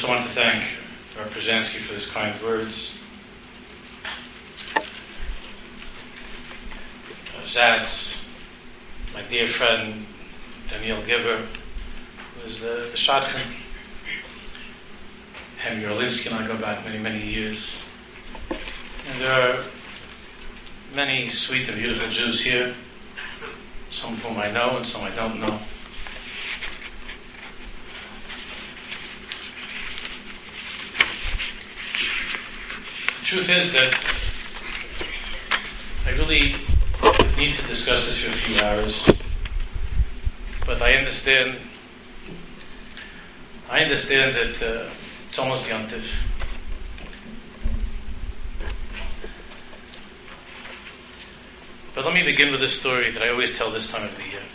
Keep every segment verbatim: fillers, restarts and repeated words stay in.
First, I want to thank Rabbi Brzezinski for his kind words. Zatz, my dear friend Daniel Giver, who is the, the Shadchan. Hem Yerlinsky and I go back many, many years. And there are many sweet and beautiful Jews here, some of whom I know and some I don't know. The truth is that I really need to discuss this for a few hours, but I understand I understand that uh, it's almost Yom Tov. But let me begin with a story that I always tell this time of the year.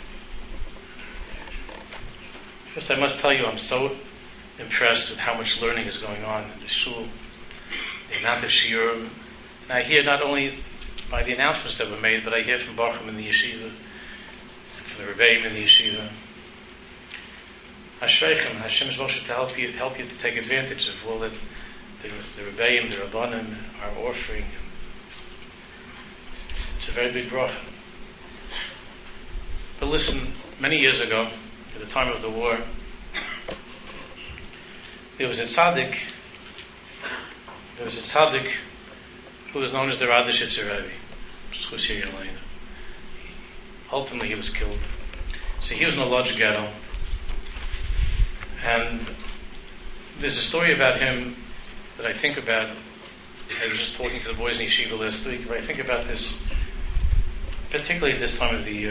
First, I must tell you I'm so impressed with how much learning is going on in the shul, the amount of shiurim. And I hear not only by the announcements that were made, but I hear from Baruchim in the yeshiva, from the Rebbeim in the yeshiva. Ashreichem, Hashem is Moshe to help you, help you to take advantage of all that the, the Rebbeim, the Rabbanim are offering. It's a very big bracha. But listen, many years ago, at the time of the war, there was a tzaddik, there was a tzaddik who was known as the Radishitzer Rebbe. Ultimately, he was killed. So he was in a large ghetto. And there's a story about him that I think about. I was just talking to the boys in yeshiva last week, but I think about this, particularly at this time of the year.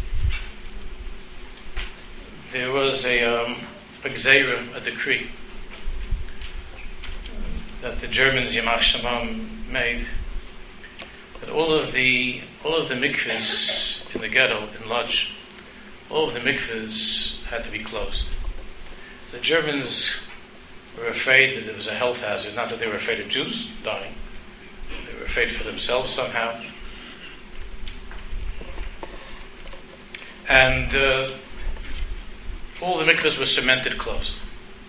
There was a, um, a gzeira, a decree, that the Germans, Yamach Shamam, made, that all of the all of the mikvahs in the ghetto, in Lodz, all of the mikvahs had to be closed. The Germans were afraid that it was a health hazard, not that they were afraid of Jews dying. They were afraid for themselves somehow. And uh, all the mikvahs were cemented closed.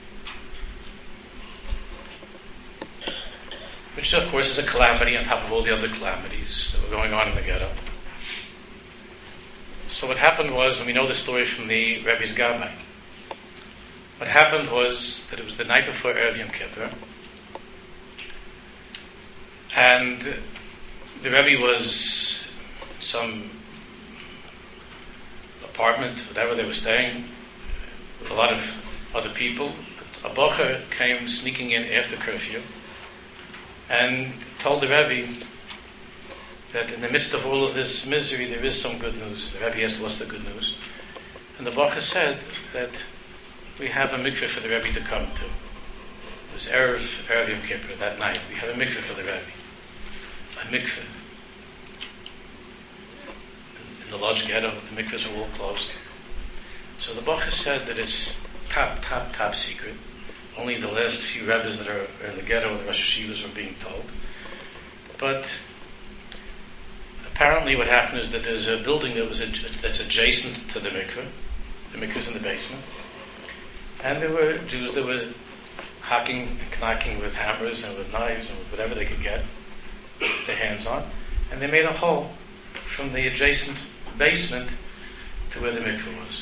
Which, of course, is a calamity on top of all the other calamities that were going on in the ghetto. So what happened was, and we know the story from the Rebbe's Gabbai, what happened was that it was the night before Erev Yom Kippur, and the Rebbe was in some apartment, whatever they were staying, with a lot of other people. A bocher came sneaking in after curfew and told the Rebbe that in the midst of all of this misery there is some good news. The Rebbe asked what's the good news, and the bocher said that we have a mikveh for the Rebbe to come to. It was Erev, Erev Yom Kippur, that night. We have a mikveh for the Rebbe. A mikveh. In the large ghetto, the mikvehs are all closed. So the bocher said that it's top, top, top secret. Only the last few Rebbes that are in the ghetto, the Rosh Hashivas, are being told. But apparently what happened is that there's a building that was ad- that's adjacent to the mikveh. The mikveh's in the basement. And there were Jews that were hacking and knocking with hammers and with knives and with whatever they could get their hands on. And they made a hole from the adjacent basement to where the mikveh was.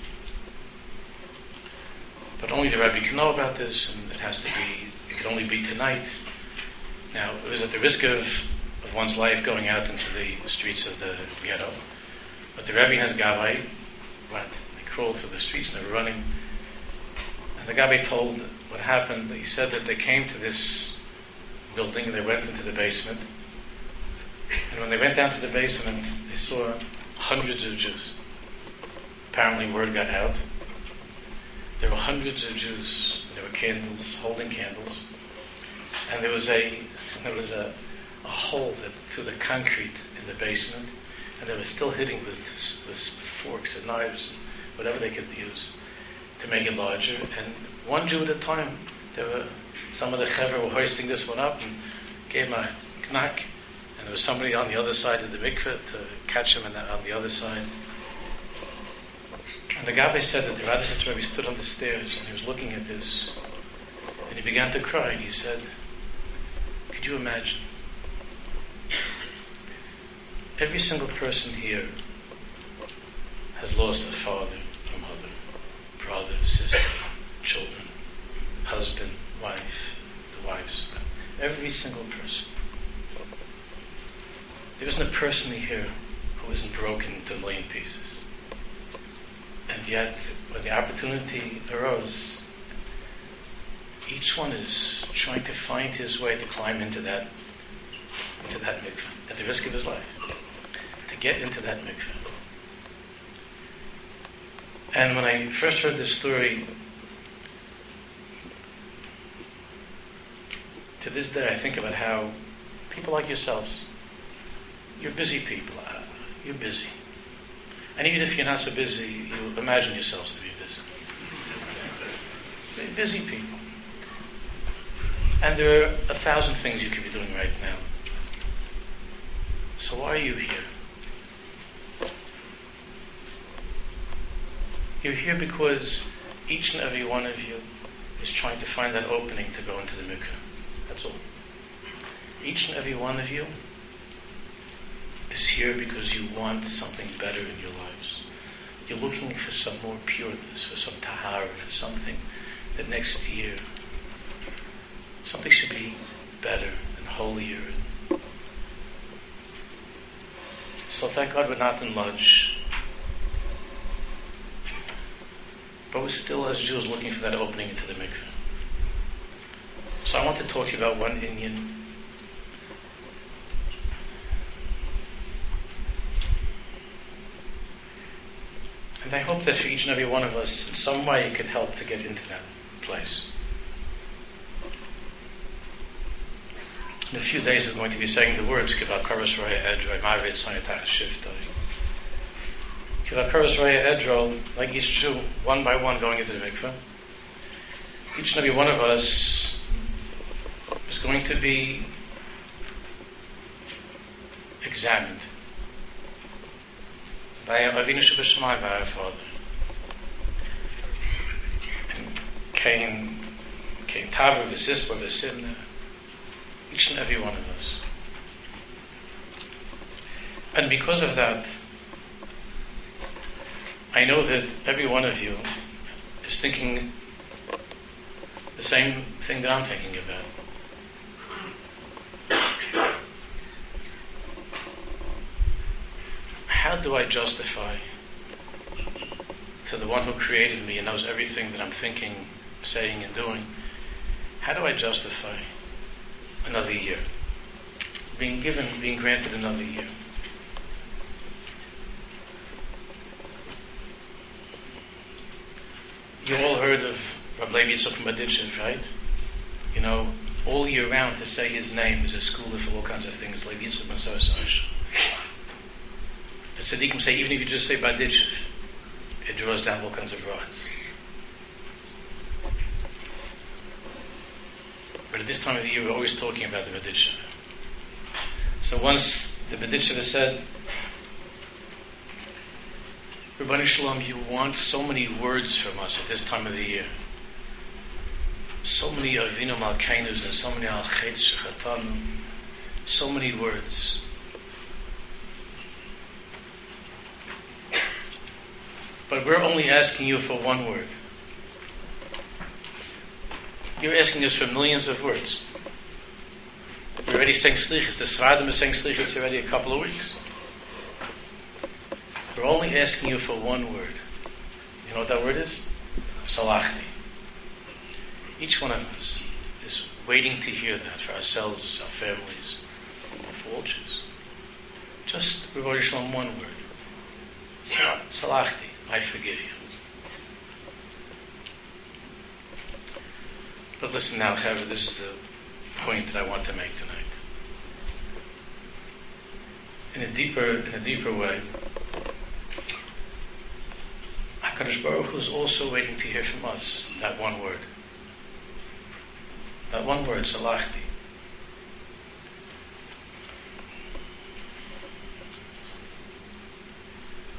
But only the Rebbe can know about this, and it has to be, it can only be tonight. Now, it was at the risk of, of one's life going out into the streets of the ghetto. But the Rebbe has Gabbai, went. They crawled through the streets and they were running. And the Gabbai told what happened. He said that they came to this building, they went into the basement, and when they went down to the basement, they saw hundreds of Jews. Apparently word got out. There were hundreds of Jews. There were candles, holding candles, and there was a there was a, a hole that, through the concrete in the basement, and they were still hitting with, with forks and knives, and whatever they could use to make it larger. And one Jew at a time, there were some of the Chaver were hoisting this one up and gave him a knack, and there was somebody on the other side of the mikveh to catch him on the, on the other side. And the Gabbai said that the Radishitzer Rebbe stood on the stairs and he was looking at this, And he began to cry, and he said, could you imagine? Every single person here has lost a father, a mother, brother, sister, children, husband, wife, the wives. Every single person. There isn't a person here who isn't broken into a million pieces. And yet, when the opportunity arose, each one is trying to find his way to climb into that, into that mikveh, at the risk of his life, to get into that mikveh. And when I first heard this story, to this day I think about how people like yourselves, you're busy people, uh, you're busy. And even if you're not so busy, you imagine yourselves to be busy. They're busy people. And there are a thousand things you could be doing right now. So why are you here? You're here because each and every one of you is trying to find that opening to go into the mikveh. That's all. Each and every one of you is here because you want something better in your lives. You're looking for some more pureness, for some tahara, for something that next year something should be better and holier. So thank God we're not in Lodge. But we're still, as Jews, looking for that opening into the mikveh. So I want to talk to you about one Inyan. And I hope that for each and every one of us, in some way, it could help to get into that place. In a few days, we're going to be saying the words Kiva Karas Raya Edroi Mavet Sanitach Shiftoi. Kiva Karas Raya Edroi, like each Jew, one by one going into the mikveh. Each and every one of us is going to be examined by Avinu Shebashamayim, by our Father. And Cain, Cain Tava, V'Sispa, V'Simna, each and every one of us. And because of that, I know that every one of you is thinking the same thing that I'm thinking about. How do I justify to the one who created me and knows everything that I'm thinking, saying, and doing, how do I justify another year? Being given, being granted another year. You all heard of Rabbi Levi Yitzchak Medichev, right? You know, all year round to say his name is a school for all kinds of things. Levi Yitzchak Medichev. The tzaddikim say, even if you just say Badichev, it draws down all kinds of brachas. But at this time of the year, we're always talking about the Badichev. So once the Badichev said, Ribono Shel Olam, you want so many words from us at this time of the year. So many Avinu Malkeinus and so many Al Chetz Shechatanu. So many words. But we're only asking you for one word. You're asking us for millions of words. We're already saying Slichus. The Sradim is saying Slichus already a couple of weeks. We're only asking you for one word. You know what that word is? Salachti. Each one of us is waiting to hear that for ourselves, our families, and for all Jews. Just Ribono Shel Olam, one word. Salachti. I forgive you. But listen now, Chaver, this is the point that I want to make tonight. In a deeper, in a deeper way, HaKadosh Baruch Hu is also waiting to hear from us that one word. That one word, Salachti.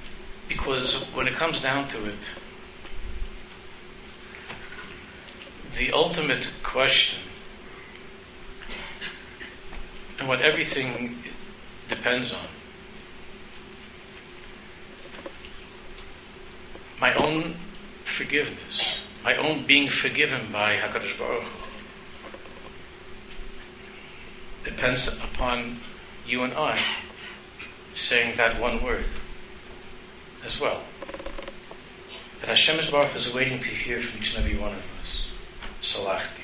Because when it comes down to it, the ultimate question, and what everything depends on, my own forgiveness, my own being forgiven by HaKadosh Baruch Hu, depends upon you and I saying that one word as well. That Hashem Baruch Hu is waiting to hear from each and every one of us. Salachti.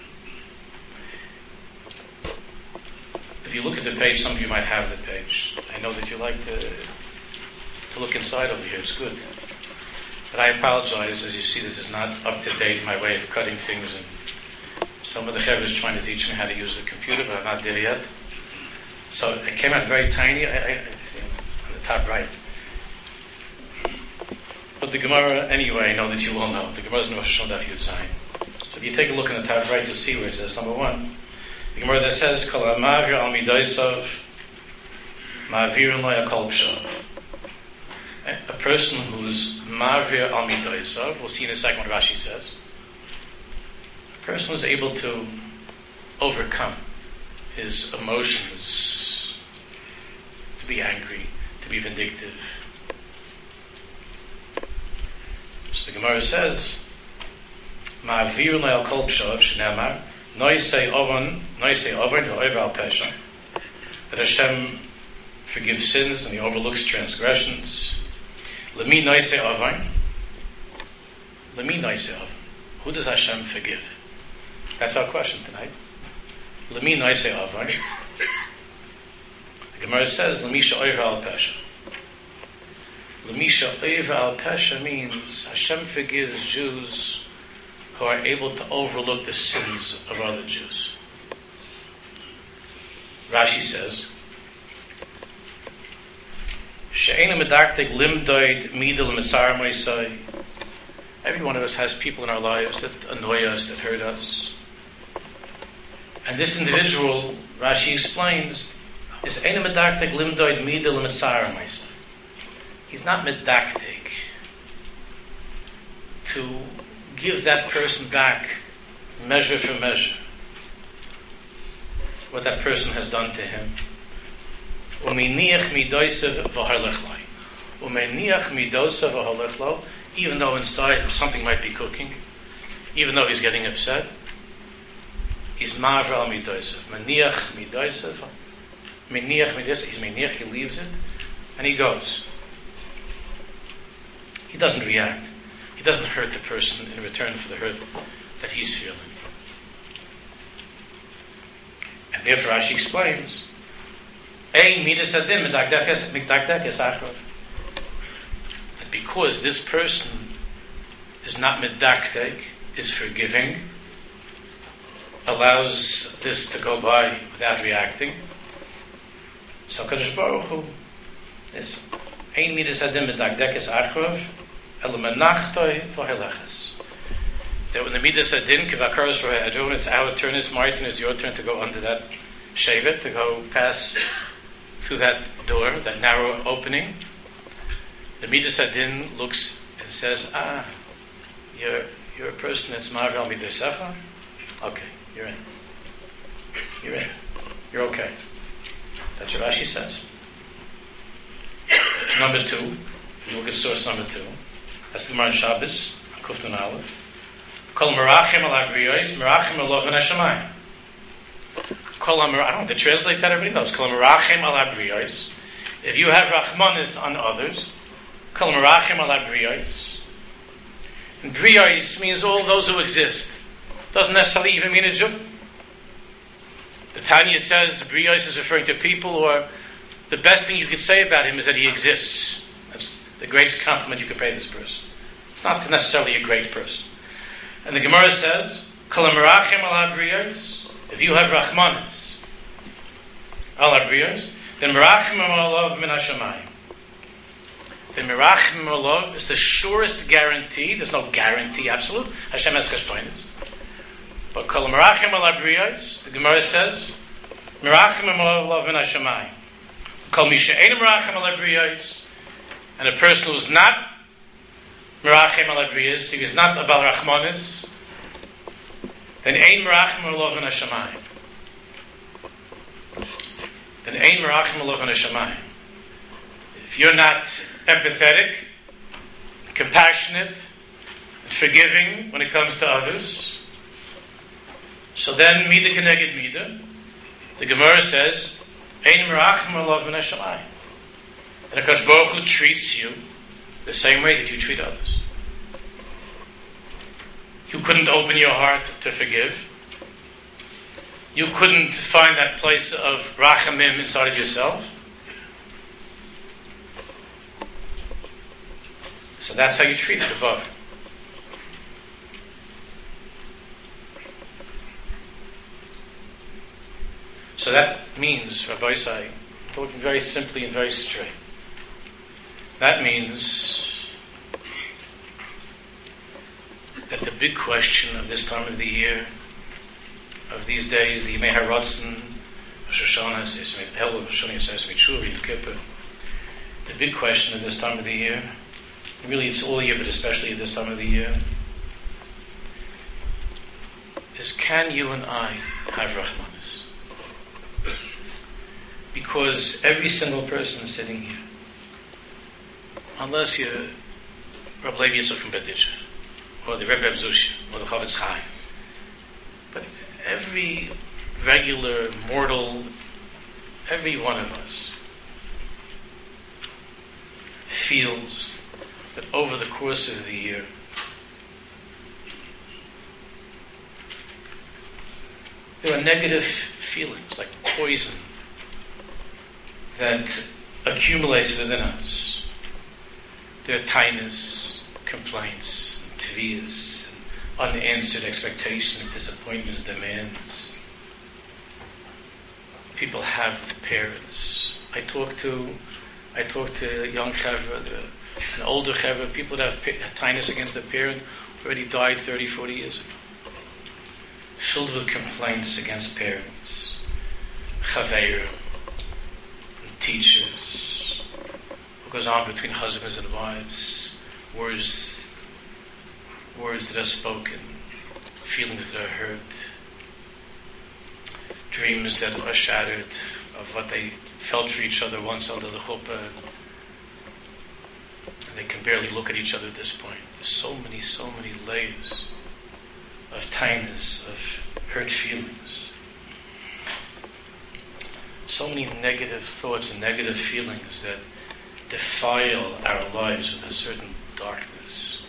If you look at the page, some of you might have the page. I know that you like to, to look inside over here. It's good. But I apologize. As you see, this is not up to date, my way of cutting things. And some of the Chevra is trying to teach me how to use the computer, but I'm not there yet. So it came out very tiny. I, I, I see on the top right. But the Gemara, anyway, I know that you all know. The Gemara is in Rosh Hashanah Daf Yud Zayin. So if you take a look in the top right, you'll see where it says, number one, the Gemara that says, Kol ha'mavir al midaisav ma'avirun lo yakol b'shav. A person who's ma'avir al midaisav, we'll see in a second what Rashi says, a person who's able to overcome his emotions, to be angry, to be vindictive. So the Gemara says, Ma'avir lo kol b'shav shneimar noisei ovan noisei ovan v'over al pesha, that Hashem forgives sins and He overlooks transgressions. Lemi noisei ovan, lemi noisei ovan. Who does Hashem forgive? That's our question tonight. Lemi noisei ovan. The Gemara says, Lemi she'over al pesha. Lemisha Oiva al Pesha means Hashem forgives Jews who are able to overlook the sins of other Jews. Rashi says, She'ena medaktek limdoid midel mitzar moisai. Every one of us has people in our lives that annoy us, that hurt us. And this individual, Rashi explains, is She'ena medaktek limdoid midel mitzar moisai. He's not medaktik to give that person back measure for measure what that person has done to him. Umeniach midosav v'harlechlai. Umeniach midosav v'harlechlai. Even though inside something might be cooking, even though he's getting upset, he's mavra al midosav. Meniach midosav. Meniach midosav. He's meniach. He leaves it, and he goes. He doesn't react. He doesn't hurt the person in return for the hurt that he's feeling. And therefore Rashi explains, that because this person is not medaktek, is forgiving, allows this to go by without reacting, so Kadosh Baruch Hu is Ein midas adam medakdekes archov elamanachtoy v'helechas. That when the midas adin kivakaros v'hadron, it's our turn, it's my turn, it's your turn to go under that shevet, to go pass through that door, that narrow opening. The midas adin looks and says, "Ah, you're you're a person that's marvel midasecha. Okay, you're in. You're in. You're okay." That's what Rashi says. Number two, you look at source number two. That's the Gemara Shabbos, Kuftun Aleph. Kol merachim al agriyos, merachim alov min hashamayim. Kol I don't have to translate that. Everybody knows. Kol merachim al agriyos. If you have rachmanis on others, kol merachim al agriyos. And griyos means all those who exist. Doesn't necessarily even mean a Jew. The Tanya says griyos is referring to people who are. The best thing you could say about him is that he exists. That's the greatest compliment you could pay this person. It's not necessarily a great person. And the Gemara says, Kol merachim al agriyos. If you have rachmanis al agriyos, then merachim alav min hashamayim. Then merachim alav is the surest guarantee. There's no guarantee absolute. Hashem has kashpoinus. But Kol merachim al agriyos, the Gemara says, merachim alav min hashamayim. Kol misha ein merachim al agriyos, and a person who is not merachim al agriyos, he is not a bal rachmanis, then ein merachim alav min hashamayim. Then ein merachim alav min hashamayim. If you're not empathetic, compassionate, and forgiving when it comes to others, so then mida keneged mida. The Gemara says, ein merachim alav min hashamayim. Then HaKadosh Baruch Hu treats you the same way that you treat others. You couldn't open your heart to forgive. You couldn't find that place of rachamim inside of yourself. So that's how you treat it above. So that means, Rabbi Isai, talking very simply and very straight, that means that the big question of this time of the year, of these days, the Yemei HaRatzon, Rosh Hashanah, Elul, Rosh Hashanah, Yom Kippur, the big question of this time of the year, really it's all year, but especially at this time of the year, is can you and I have Rahmanis? Because every single person sitting here, unless you're Rabbi Levi Yitzchak from Berditchev, or the Rebbe Abzusha, or the Chavetz Chaim, but every regular mortal, every one of us feels that over the course of the year, there are negative feelings, like poison, that accumulates within us. There are tainas, complaints, tviyas, unanswered expectations, disappointments, demands. People have with parents. I talk to, I talk to young chevra, an older chevra, people that have tainas against their parent who already died thirty, forty years ago. Filled with complaints against parents, chaveir, teachers. What goes on between husbands and wives, words, words that are spoken, feelings that are hurt, dreams that are shattered of what they felt for each other once under the chuppah, and they can barely look at each other at this point. There's so many, so many layers of tightness, of hurt feelings. So many negative thoughts and negative feelings that defile our lives with a certain darkness.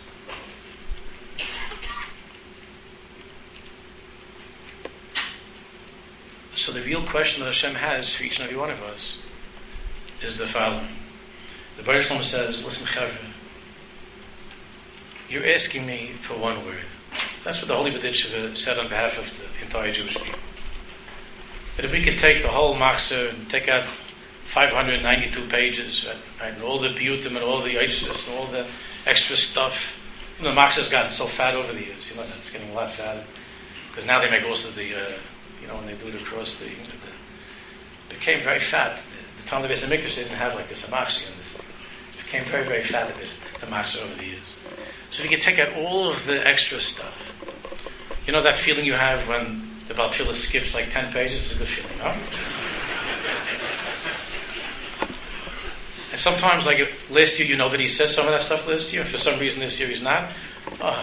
So the real question that Hashem has for each and every one of us is the following. The Baruch Shalom says, listen, Chavre, you're asking me for one word. That's what the Holy Berditchev said on behalf of the entire Jewish people. That if we could take the whole Machzor and take out five hundred ninety-two pages, right, and all the piyutim and all the yitzvahs and all the extra stuff. You know, the Machzor's gotten so fat over the years. You know, it's getting a lot fatter. Because now they make also the, uh, you know, when they do it across the, you know, the, it became very fat. The, the time of the Beis HaMikdash, they didn't have like this Machzor and this. It became very, very fat in this, the Machzor over the years. So if you could take out all of the extra stuff, you know that feeling you have when the Baal Tefillah skips like ten pages? It's a good feeling, no? And sometimes, like last year, you know that he said some of that stuff last year, and for some reason this year he's not. Oh.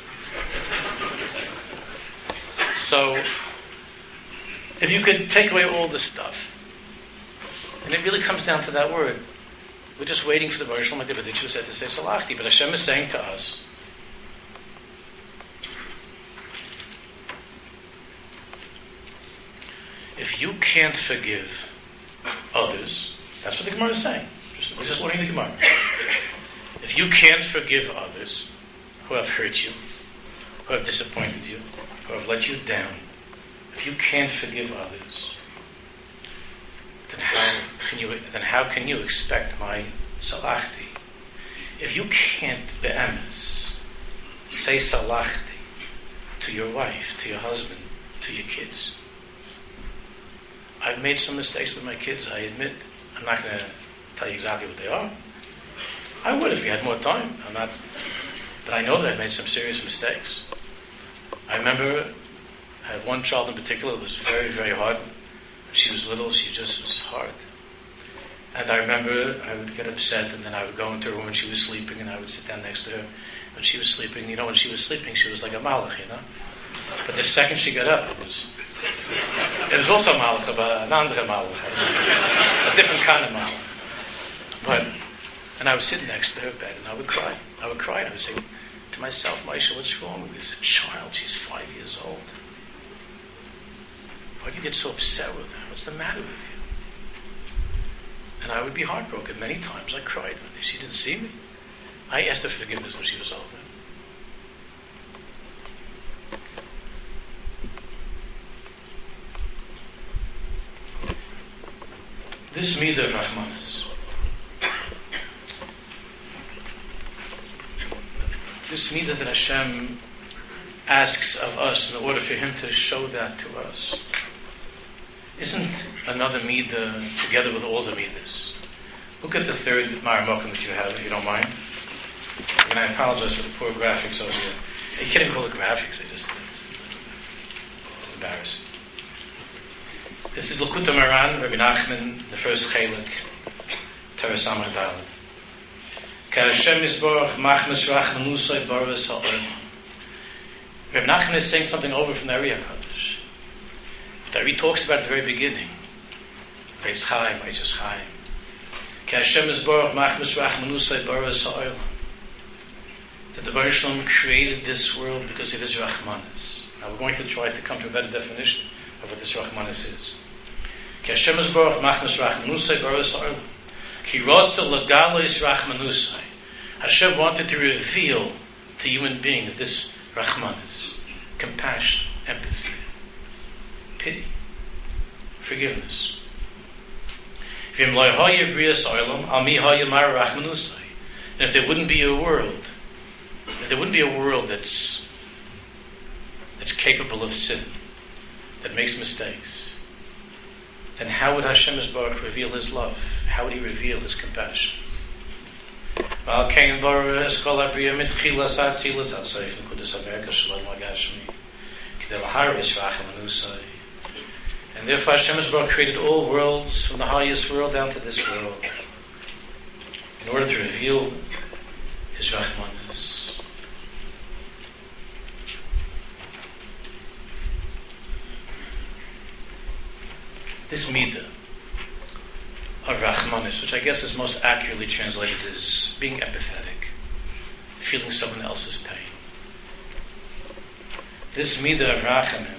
So, if you could take away all this stuff, and it really comes down to that word. We're just waiting for the Baruch Shalom that you said to say Salachti, but Hashem is saying to us, if you can't forgive others, that's what the Gemara is saying. Just, we're just learning the Gemara. If you can't forgive others who have hurt you, who have disappointed you, who have let you down, if you can't forgive others, then how can you then how can you expect my salachti? If you can't be'emes say salachti to your wife, to your husband, to your kids. I've made some mistakes with my kids, I admit. I'm not going to tell you exactly what they are. I would if we had more time. I'm not, but I know that I've made some serious mistakes. I remember I had one child in particular that was very, very hard. When she was little, she just was hard. And I remember I would get upset, and then I would go into her room when she was sleeping, and I would sit down next to her. When she was sleeping, you know, when she was sleeping, she was like a malach, you know. But the second she got up, it was it was also malach, but an andere malach, a different kind of malach. But and I would sit next to her bed, and I would cry. I would cry, and I would say to myself, Maisha, what's wrong with this? A child, she's five years old. Why do you get so upset with her? What's the matter with you? And I would be heartbroken many times. I cried when she didn't see me. I asked her forgiveness when she was older. This midah of Rahmanas, this midah that Hashem asks of us in order for Him to show that to us, isn't another midah together with all the midas. Look at the third Maramokim that you have, if you don't mind. And I apologize for the poor graphics over here. You can't even call it graphics. I just it's, it's embarrassing. This is Lakuta Maran, Rabbi Nachman, the first Chelik, Teres Amar Dalet. Ka Hashem Yisborach Machmas Rachmanusay Baras Ha'olam. Rabbi Nachman is saying something over from the Ari HaKadosh. The Ari talks about at the very beginning. Veis Chaim, Veis Chaim. Ka Hashem Yisborach Machmas Rachmanusay Baras Ha'olam. That the Baruch Shalom created this world because of His Rachmanis. Now we're going to try to come to a better definition of what this Rachmanis is. Ki Hashem Yisborach Machmas Rachmanusay Baras Ha'olam. Ki Rotza L'Galos Rachmanusay. Hashem wanted to reveal to human beings this Rachmanis, compassion, empathy, pity, forgiveness. And if there wouldn't be a world, if there wouldn't be a world that's that's capable of sin, that makes mistakes, then how would Hashem Yisborach reveal His love? How would He reveal His compassion? And therefore Hashem Yisborach created all worlds, from the highest world down to this world, in order to reveal His Rachmanis. This midah of Rachmanis, which I guess is most accurately translated as being empathetic, feeling someone else's pain. This midah of Rachamim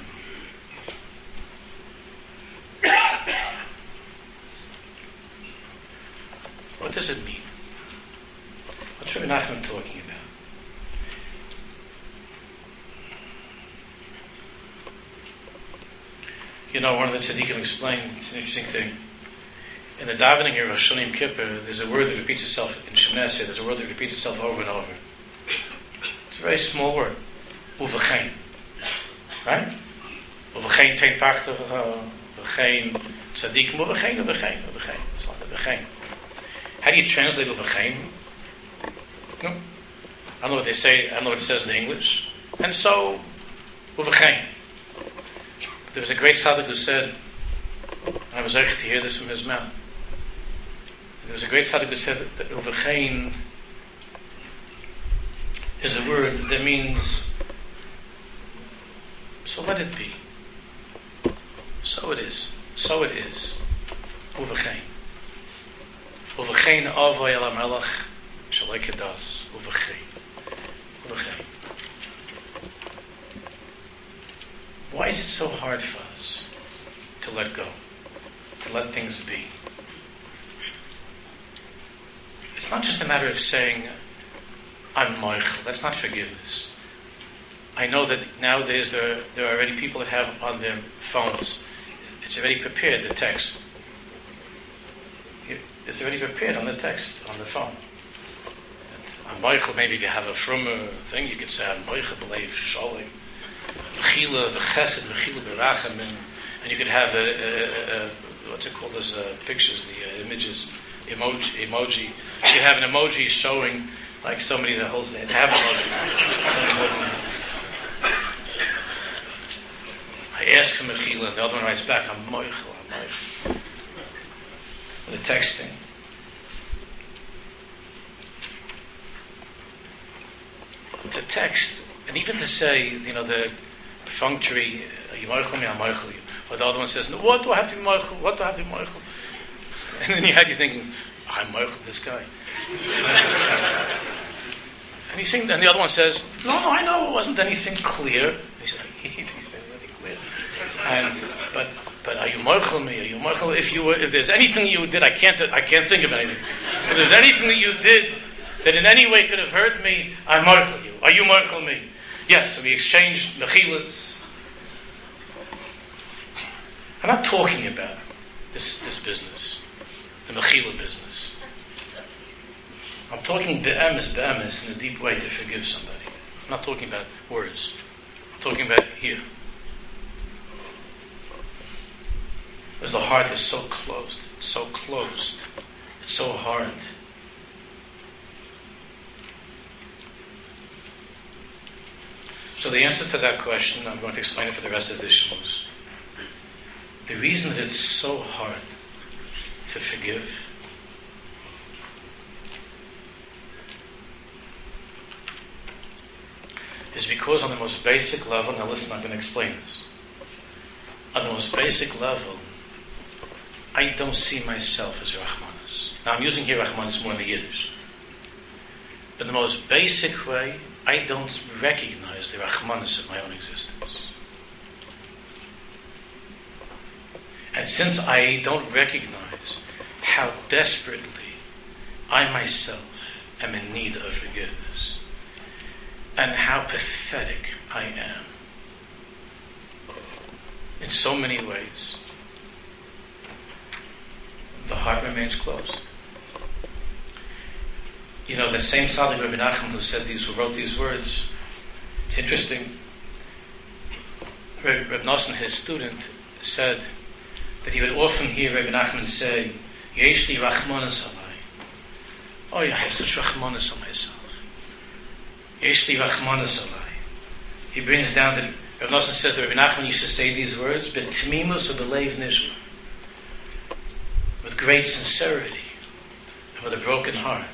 what does it mean? What's Rabbi Nachman talking about? You know, one of the tzaddikim explained, it's an interesting thing. In the davening here of Rosh Hashanah Yom Kippur, there's a word that repeats itself in Shemoneh Esrei. There's a word that repeats itself over and over. It's a very small word. Uvechein. Right? Uvechein tein pachtach, uvechein tzaddikim, uvechein, uvechein, uvechein. It's like uvechein. How do you translate uvechein? No. I don't know what they say, I don't know what it says in English. And so, uvechein. There was a great tzaddik who said, and I was able to hear this from his mouth. There was a great tzaddik who said that, that uvechein is a word that means, so let it be. So it is. So it is. Uvechein. Uvechein avay el hamelech shalei kedas. Uvechein. Uvechein. Why is it so hard for us to let go, to let things be? It's not just a matter of saying, I'm moichel. That's not forgiveness. I know that nowadays there, there are already people that have on their phones, it's already prepared, the text. It's already prepared on the text, on the phone. I'm moichel, maybe if you have a frummer thing, you could say, I'm moichel, b'leiv, sholem. Mechila, Chesed, Mechila, Berachim, and, and you could have a, a, a, a what's it called? Those uh, pictures, the uh, images, emoji. Emoji. You could have an emoji showing like somebody that holds the have an emoji. ask for mechila, and the other one writes back, I'm moichel, I'm moichel. The texting. To text, and even to say, you know, the perfunctory, are you moichel me, I'm moichel you. Or the other one says, no, what do I have to be moichel? What do I have to be moichel? And then you had you thinking, oh, I'm moichel this guy. And you think, and the other one says, no, no, I know it wasn't anything clear. And he said, he said anything clear. And but but are you moichel me? Are you moichel? If you were, if there's anything you did, I can't I can't think of anything. If there's anything that you did that in any way could have hurt me, I moichel you. Are you moichel me? Yes. So we exchanged mechilas. I'm not talking about this this business, the mechila business. I'm talking be'emes, be'emes in a deep way to forgive somebody. I'm not talking about words. I'm talking about here. Because the heart is so closed, so closed, it's so hard. So the answer to that question, I'm going to explain it for the rest of this shmuz. The reason that it's so hard to forgive is because on the most basic level, now listen, I'm going to explain this. On the most basic level, I don't see myself as Rachmanis. Now I'm using here Rachmanis more in the Yiddish. In the most basic way, I don't recognize the Rachmanis of my own existence. And since I don't recognize how desperately I myself am in need of forgiveness, and how pathetic I am in so many ways, the heart remains closed. You know, that same Tzaddik Rabbi Nachman who said these, who wrote these words, it's interesting. Rabbi Nosson, his student, said that he would often hear Rabbi Nachman say, Yesh li rachmanas alai. Oh, I have such rachmanas on myself. Yesh li rachmanas alai. He brings down that Rabbi Nosson says that Rabbi Nachman used to say these words, b'tmimus or b'leiv nishma, with great sincerity and with a broken heart.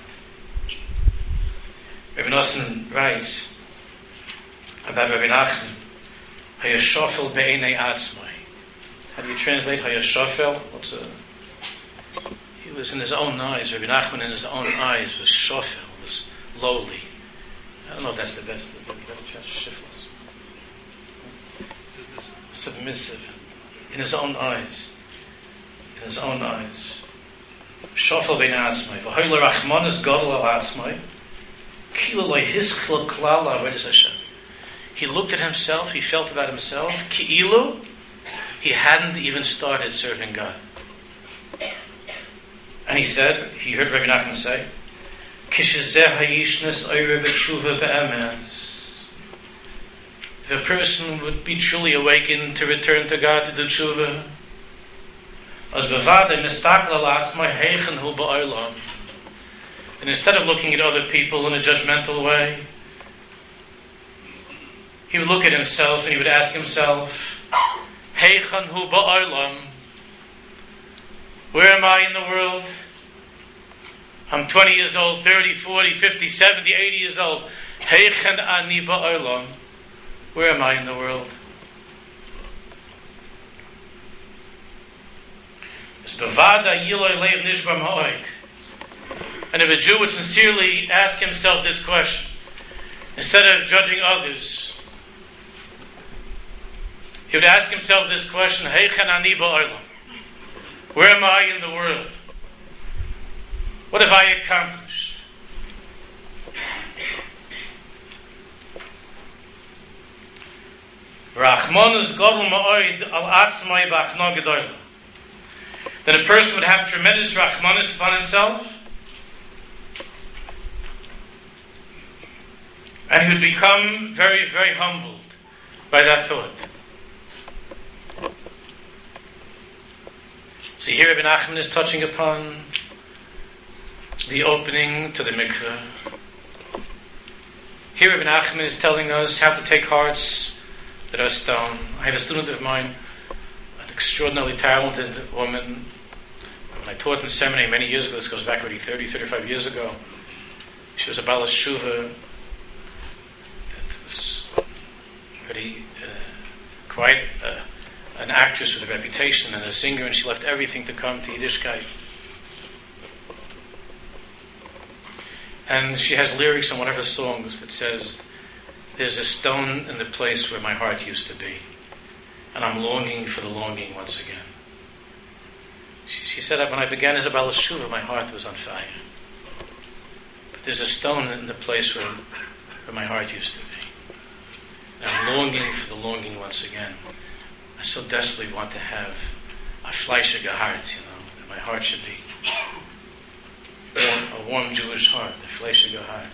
Rabbi Nosson writes about Rabbi Nachman, Hayashofel be'enei atzmai. How do you translate Hayashofel? What's a? He was in his own eyes. Rabbi Nachman in his own eyes was shofel, was lowly. I don't know if that's the best. Is that the better chance? Shiftless, submissive, in his own eyes. In his own eyes. Shofel be'enei atzmai. V'hoyle rachmanas gadol al atzmai. He looked at himself, he felt about himself, Ki'ilu, he hadn't even started serving God. And he said, he heard Rabbi Nachman say, if a person would be truly awakened to return to God, to do tshuva, and instead of looking at other people in a judgmental way, he would look at himself and he would ask himself, Heichan hu ba'olam, where am I in the world? I'm twenty years old, thirty, forty, fifty, seventy, eighty years old. Heichan ani ba'olam, where am I in the world? It's bevada yiloy leiv nishbar ma'oid. And if a Jew would sincerely ask himself this question, instead of judging others, he would ask himself this question, Heichan ani ba'olam, where am I in the world? What have I accomplished? Rachmanus gadol ma'oid al atzmai b'achna gedolah. That a person would have tremendous rachmanus upon himself, and he would become very, very humbled by that thought. So here Rabbi Nachman is touching upon the opening to the mikveh. Here Rabbi Nachman is telling us how to take hearts that are stone. I had a student of mine, an extraordinarily talented woman. When I taught in seminary many years ago, this goes back already thirty, thirty-five years ago, she was a Balas Shuva that was already uh, quite uh, an actress with a reputation and a singer, and she left everything to come to Yiddishkeit. And she has lyrics on one of her songs that says, "There's a stone in the place where my heart used to be, and I'm longing for the longing once again." She, she said that when I began as a Balas Shuva, my heart was on fire. But there's a stone in the place where, where my heart used to be. And I'm longing for the longing once again. I so desperately want to have a fleishige heart, you know, that my heart should be warm, a warm Jewish heart, a fleishige heart.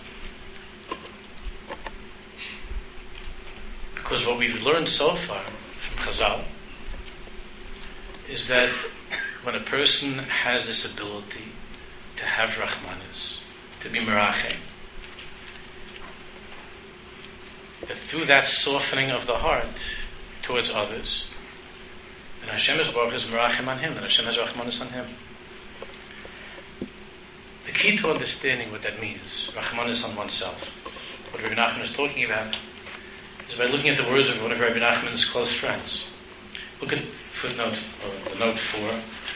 Because what we've learned so far from Chazal is that when a person has this ability to have Rachmanis, to be Merachem, that through that softening of the heart towards others, then Hashem is Baruch is Merachem on him, then Hashem has Rachmanis on him. The key to understanding what that means, Rachmanis on oneself, what Rabbi Nachman is talking about, is by looking at the words of one of Rabbi Nachman's close friends. Look at footnote, or the note four.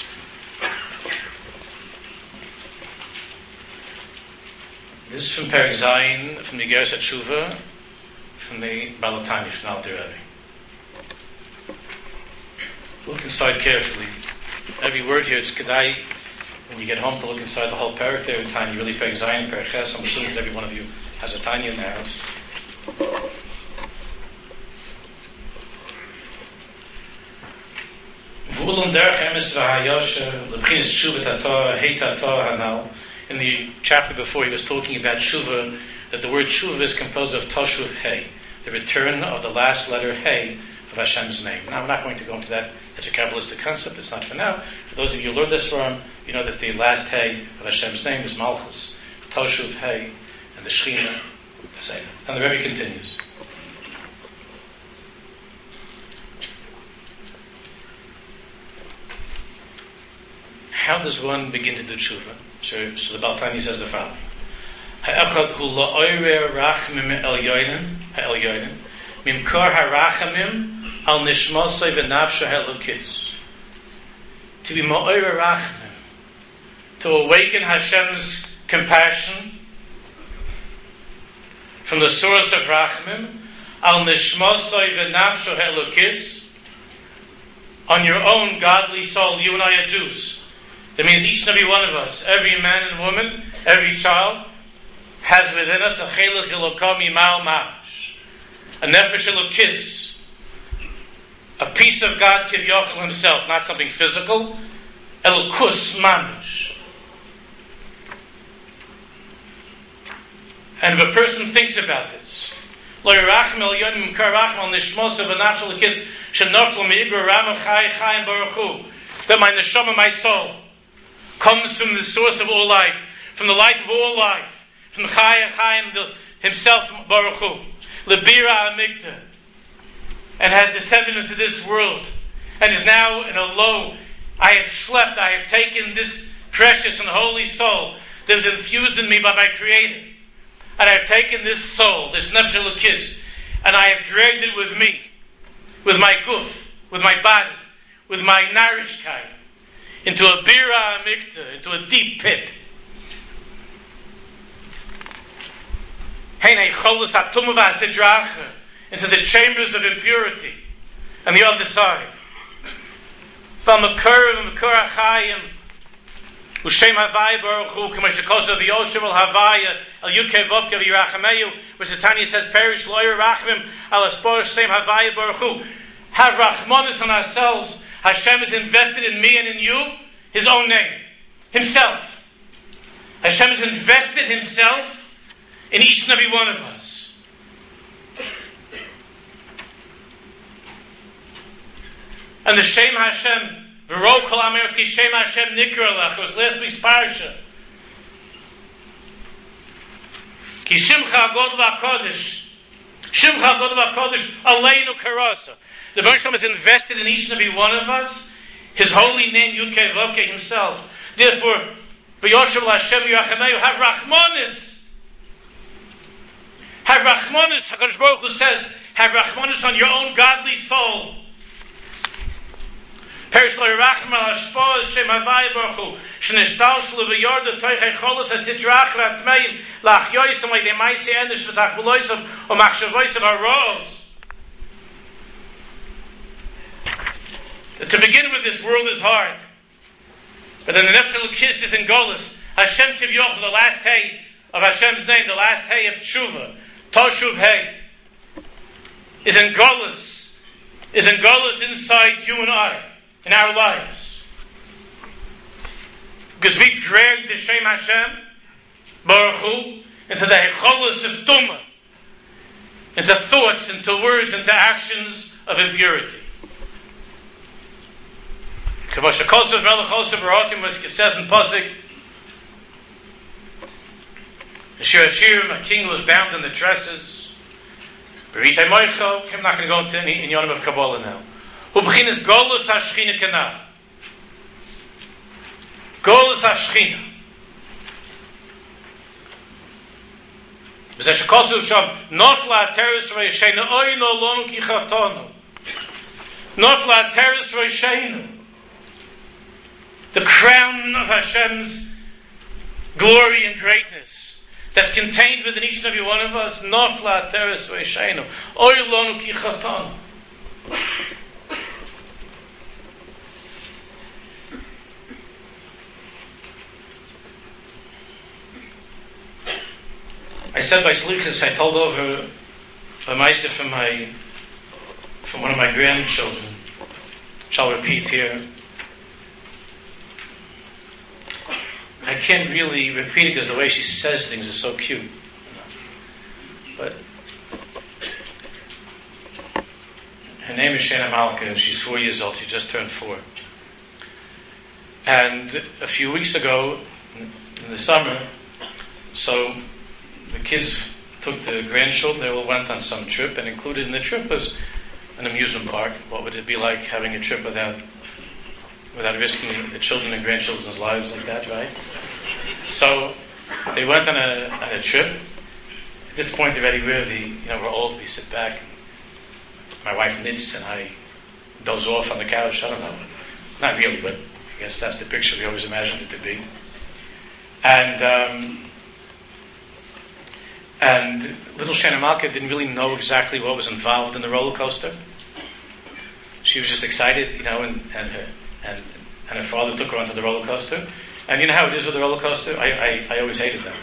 This is from Perek Zayin, from the Geras HaTshuva, from the Balatani, from Alter Rebbe. Look inside carefully. Every word here, it's Kedai, when you get home, to look inside the whole Perek there, every time you really Perek Zayin, Perek Ches. I'm assuming that every one of you has a Tanya in their house. V'ulam derech emes v'hayosha, l'bchinas tshuva tator, hei tator hanal. In the chapter before, he was talking about tshuva, that the word tshuva is composed of tashuv hey, the return of the last letter hey of Hashem's name. Now, I'm not going to go into that. It's a Kabbalistic concept. It's not for now. For those of you who learned this from, you know that the last hey of Hashem's name is Malchus, tashuv hey, and the Shechina. And the Rebbe continues. How does one begin to do tshuva? So, so the Baltani says the following: Ha'echad hu la'oirer rachmim el yoinen, ha'el yoinen, mimkar ha'rachamim al nishmosai v'nafsha ha'elukis. To be ma'oirer rachmim, to awaken Hashem's compassion from the source of rachmim, al nishmosai v'nafsha ha'elukis, on your own godly soul. You and I are Jews. That means each and every one of us, every man and woman, every child, has within us a chelek elokam imal mamash, a nefesh elokis, a piece of God kivyochel himself, not something physical, elokus mamash. And if a person thinks about this, lo yerachem el yonim karachem al nishmos v'nafsh elokis shenoflu me'igur ram chai chayim baruch hu, that my neshama, my soul, comes from the source of all life, from the life of all life, from Chai Chaim himself, Baruch Hu, Lebira Amigda, and has descended into this world, and is now in a low. I have schlepped, I have taken this precious and holy soul that was infused in me by my Creator, and I have taken this soul, this Nefesh Elokis, and I have dragged it with me, with my guf, with my body, with my narishkeit, into a bira amikta, into a deep pit. Into the chambers of impurity, and the other side. Ushem Havaya Baruch Hu, Kamashikosa the Oshim al Havaya, El Yukev Vovkev Yirachameyu, which the Tanya says, Perish Loyer Rachmim, Al Aspor Shem Havaya Baruch Hu. Have Rachmanis on ourselves. Hashem is invested in me and in you, His own name, Himself. Hashem has invested Himself in each and every one of us. And the Shem Hashem, V'ro Kol Ameret Ki Shem Hashem Nikra Lach, it was last week's parasha. Ki Shimcha Agod V'Kodesh, Shimcha Godav HaKodesh Aleinu Karasa. The Baruch Shalom is invested in each and every one of us. His holy name, Yud-Kei Vav-Kei himself. Therefore, B'Yoshem L'Hashem Yirachemeu, have Rachmanis. Have Rachmanis, HaKadosh Baruch Hu says, have Rachmanis on your own godly soul. Perish lo yirachem al hashpos shem havai baruch hu shenishtal shlu v'yorda toichei cholos hasitrach ratmeim lachyoisem like the maisi enish v'tachbuloisem o machshavoisem haros. To begin with, this world is hard. But then the Nefesh Elokis is in Golus. Hashem Tivyoch, the last hay of Hashem's name, the last hay of Tshuva, Toshuv Hay, is in Golus, is in Golus inside you and I, in our lives. Because we drag the Shem Hashem, Baruch Hu, into the Hecholus of Tumah, into thoughts, into words, into actions of impurity. It says in Pasuk, Ashir Ashir, a king was bound in the tresses. Beritei Moicho, I'm not going to go into any in Yonam of Kabbalah now. Who begins Golus HaShechina Kana. Golus HaShechina. B'zeh shekosu sham nofla teres v'yesheinu oino lonu ki chatonu. Nofla teres v'yesheinu. The crown of Hashem's glory and greatness that's contained within each and every one of us. Nofla teres v'yesheinu oino lonu ki chatonu. I said by Slichus, I told over a Maisa from my, from one of my grandchildren, which I'll repeat here. I can't really repeat it because the way she says things is so cute. But her name is Shana Malka, and she's four years old. She just turned four. And a few weeks ago, in the summer, so the kids took the grandchildren, they all went on some trip, and included in the trip was an amusement park. What would it be like having a trip without without risking the children and grandchildren's lives like that, right? So they went on a on a trip. At this point already we're the you know, we're old, we sit back. My wife knits and I doze off on the couch, I don't know. Not really, but I guess that's the picture we always imagined it to be. And um And little Shana Malka didn't really know exactly what was involved in the roller coaster. She was just excited, you know, and and her, and, and her father took her onto the roller coaster. And you know how it is with the roller coaster? I, I, I always hated them.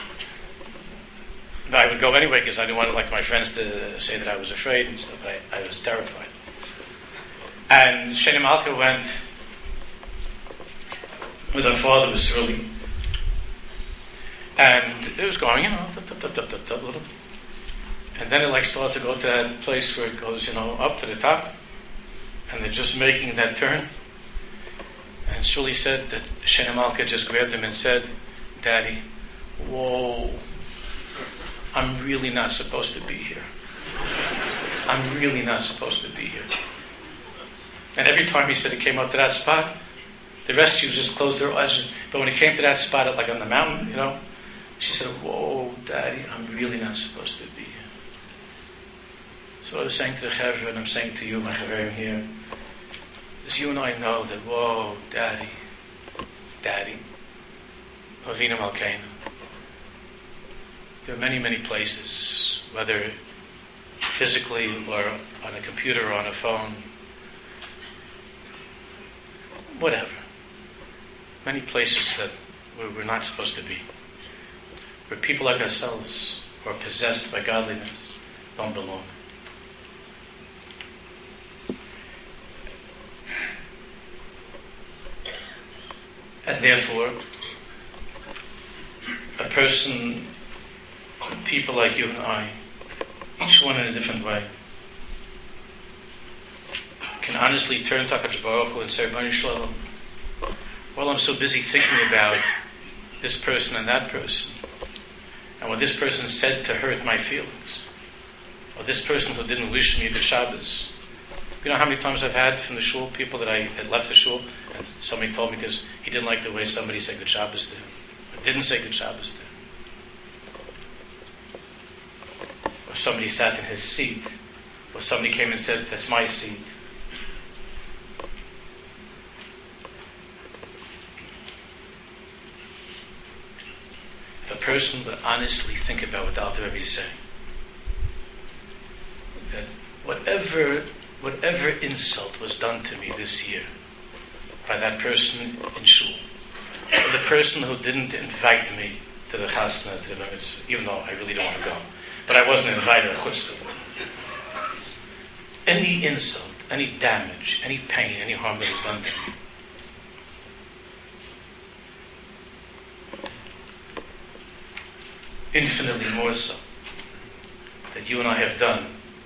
But I would go anyway because I didn't want like my friends to say that I was afraid and stuff. I, I was terrified. And Shana Malka went with her father, was really. And it was going, you know, dup, dup, dup, dup, dup, dup, dup. And then it like started to go to that place where it goes, you know, up to the top. And they're just making that turn. And Shuli said that Shana Malka just grabbed him and said, Daddy, whoa, I'm really not supposed to be here. I'm really not supposed to be here. And every time he said it came up to that spot, the rest she just closed her eyes. But when it came to that spot, like on the mountain, you know, she said, whoa, Daddy, I'm really not supposed to be here. So I was saying to the Chevra, and I'm saying to you, my Chaverim here, is you and I know that, whoa, Daddy, Daddy, Avinu Malkeinu. There are many, many places, whether physically or on a computer or on a phone, whatever. Many places that we're not supposed to be. Where people like ourselves who are possessed by godliness don't belong. And therefore, a person, people like you and I, each one in a different way, can honestly turn to HaKadosh Baruch Hu and say, Rebbeinu Shalom, well, I'm so busy thinking about this person and that person, and what this person said to hurt my feelings. or this person who didn't wish me good Shabbos. You know how many times I've had from the shul people that I had left the shul and somebody told me because he didn't like the way somebody said good Shabbos to him, or didn't say good Shabbos to him. Or somebody sat in his seat, or somebody came and said, that's my seat. If a person would honestly think about what the Alter Rebbe is saying, that whatever whatever insult was done to me this year by that person in shul, or the person who didn't invite me to the chasna, to the bar mitzvah, even though I really don't want to go, but I wasn't invited to chutzpah. Any insult, any damage, any pain, any harm that was done to me, infinitely more so that you and I have done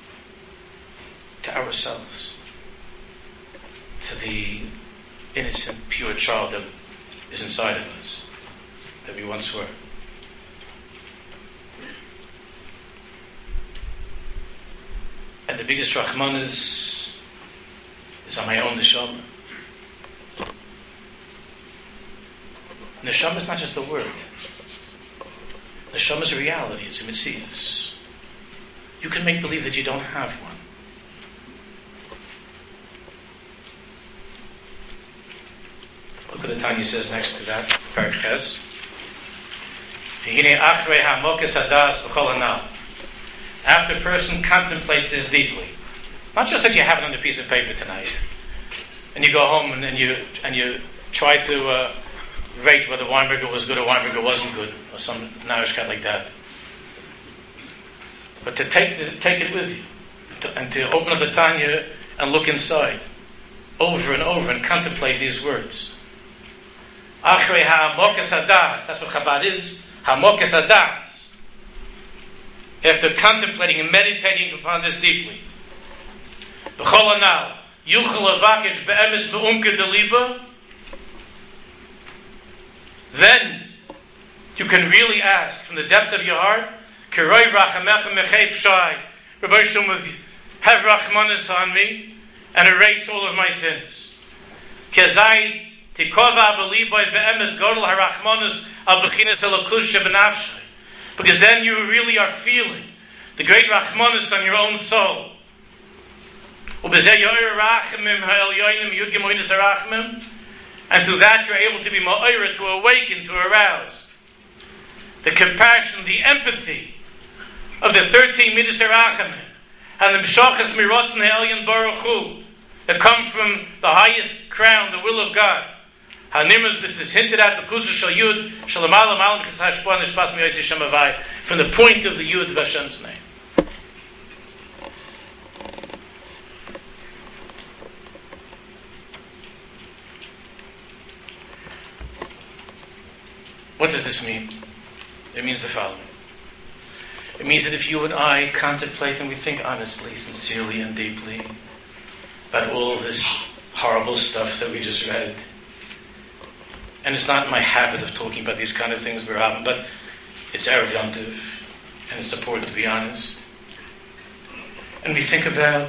to ourselves, to the innocent, pure child that is inside of us, that we once were. And the biggest rachmanis is on my own neshama. Neshama is not just a word. Neshama is a reality, it's a mitzvah. You can make believe that you don't have one. Look what the Tanya says next to that, Perek Ches. After a person contemplates this deeply, not just that you have it on a piece of paper tonight, and you go home and then you and you try to uh, rate whether Weinberger was good or Weinberger wasn't good, or some narishkat like that. But to take the, take it with you, to, and to open up the Tanya and look inside, over and over, and contemplate these words. Achrei ha'amokas hadas. That's what Chabad is. Ha'amokas hadas. After contemplating and meditating upon this deeply, b'chol hanal yuchel levakish be'emes be'umke deliba. Then you can really ask from the depths of your heart, Kiroi rachamecha mechei pshai. Rabbi Shlomo, have rachmanis on me and erase all of my sins. Kezai tikova b'liboy be'emes godol harachmanis al b'chinas elokus shebenafshay. Because then you really are feeling the great rachmanis on your own soul. Ubezeh yoyer rachamim ha'elyonim yud gemoinis harachmim. And through that you're able to be ma'ira, to awaken, to arouse the compassion, the empathy of the thirteen midas harachamim and the mshachas mirotzen ha'elyon baruch hu that come from the highest crown, the will of God. Ha'nimus which is hinted at the kusu shal yud shalamala malam chas hashpah nishpas miyoysi shemavai, from the point of the yud of Hashem's name. What does this mean? It means the following. It means that if you and I contemplate and we think honestly, sincerely, and deeply about all this horrible stuff that we just read, and it's not my habit of talking about these kind of things, but it's Erev Yontiv, and it's important to be honest, and we think about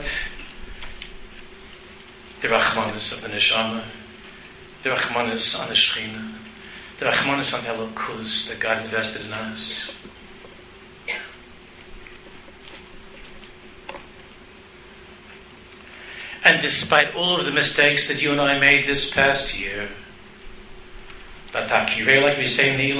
the Rachmanis of the Neshama, the Rachmanis on the Shechina, the Rachmanis on Elokus that God invested in us. And despite all of the mistakes that you and I made this past year, like we say in the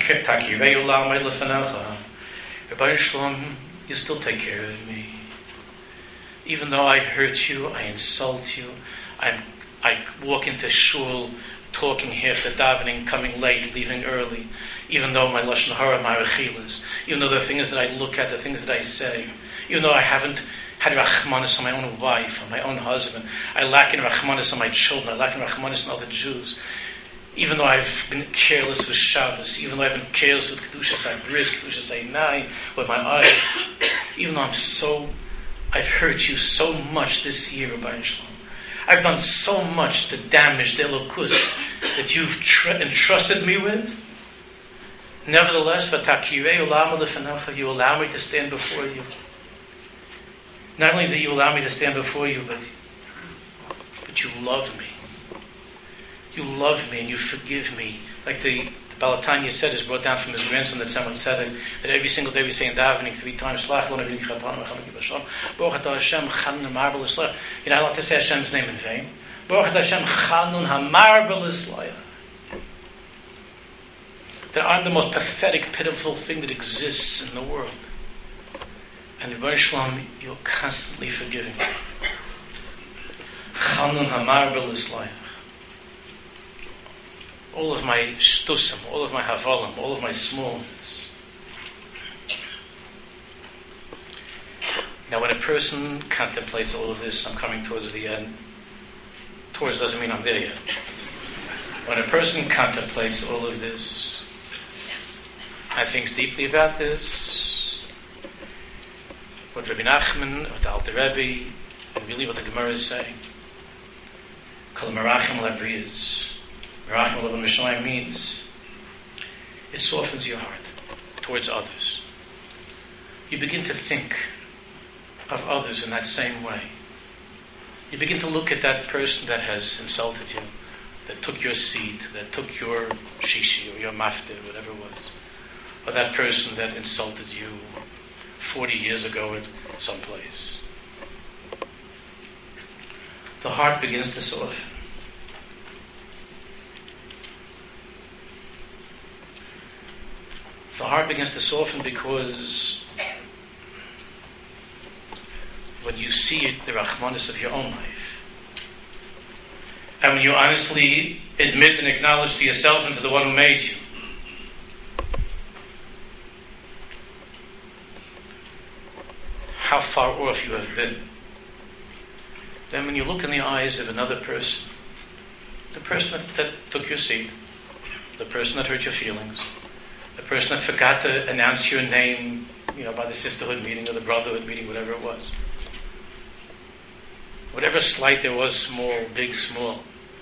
Rabbi Shalom, you still take care of me. Even though I hurt you, I insult you, I'm, I walk into shul talking here after davening, coming late, leaving early, even though my lashon hara, my rechilas, even though the things that I look at, the things that I say, even though I haven't had rachmanis on my own wife, on my own husband, I lack in rachmanis on my children, I lack in rachmanis on other Jews, even though I've been careless with Shabbos, even though I've been careless with Kedushas HaBris, Kedushas HaInai, with my eyes, even though I'm so, I've hurt you so much this year, Rabbi Shalom. I've done so much to damage the elokus that you've tr- entrusted me with. Nevertheless, you allow me to stand before you. Not only that you allow me to stand before you, but, but you love me. You love me and you forgive me. Like the, the Balatanya said, is brought down from his grandson that someone said that every single day we say in davening three times, Slach lo nevin chatanu v'chamaki b'sham, Baruch atah Hashem chanun hamar b'lislayach. You're not allowed to say Hashem's name in vain. Baruch atah Hashem chanun hamar b'lislayach. That I'm the most pathetic, pitiful thing that exists in the world. And Rebbe Shalom, you're constantly forgiving me. Chanun hamar b'lislayach. All of my shtusim, all of my havalim, all of my smallness. Now when a person contemplates all of this, I'm coming towards the end. Towards doesn't mean I'm there yet. When a person contemplates all of this, and thinks deeply about this, what Rabbi Nachman, what the Alter Rebbe, and really what the Gemara is saying, Kol Merachim Labriyas, Merachim Laban Mishalayim means it softens your heart towards others. You begin to think of others in that same way. You begin to look at that person that has insulted you, that took your seat, that took your shishi or your mafte, whatever it was, or that person that insulted you forty years ago at some place. The heart begins to soften. The heart begins to soften because when you see it, the Rahmanis of your own life, and when you honestly admit and acknowledge to yourself and to the one who made you, how far off you have been, then when you look in the eyes of another person, the person that, that took your seat, the person that hurt your feelings, the person that forgot to announce your name, you know, by the sisterhood meeting or the brotherhood meeting, whatever it was. Whatever slight there was, small, big, small.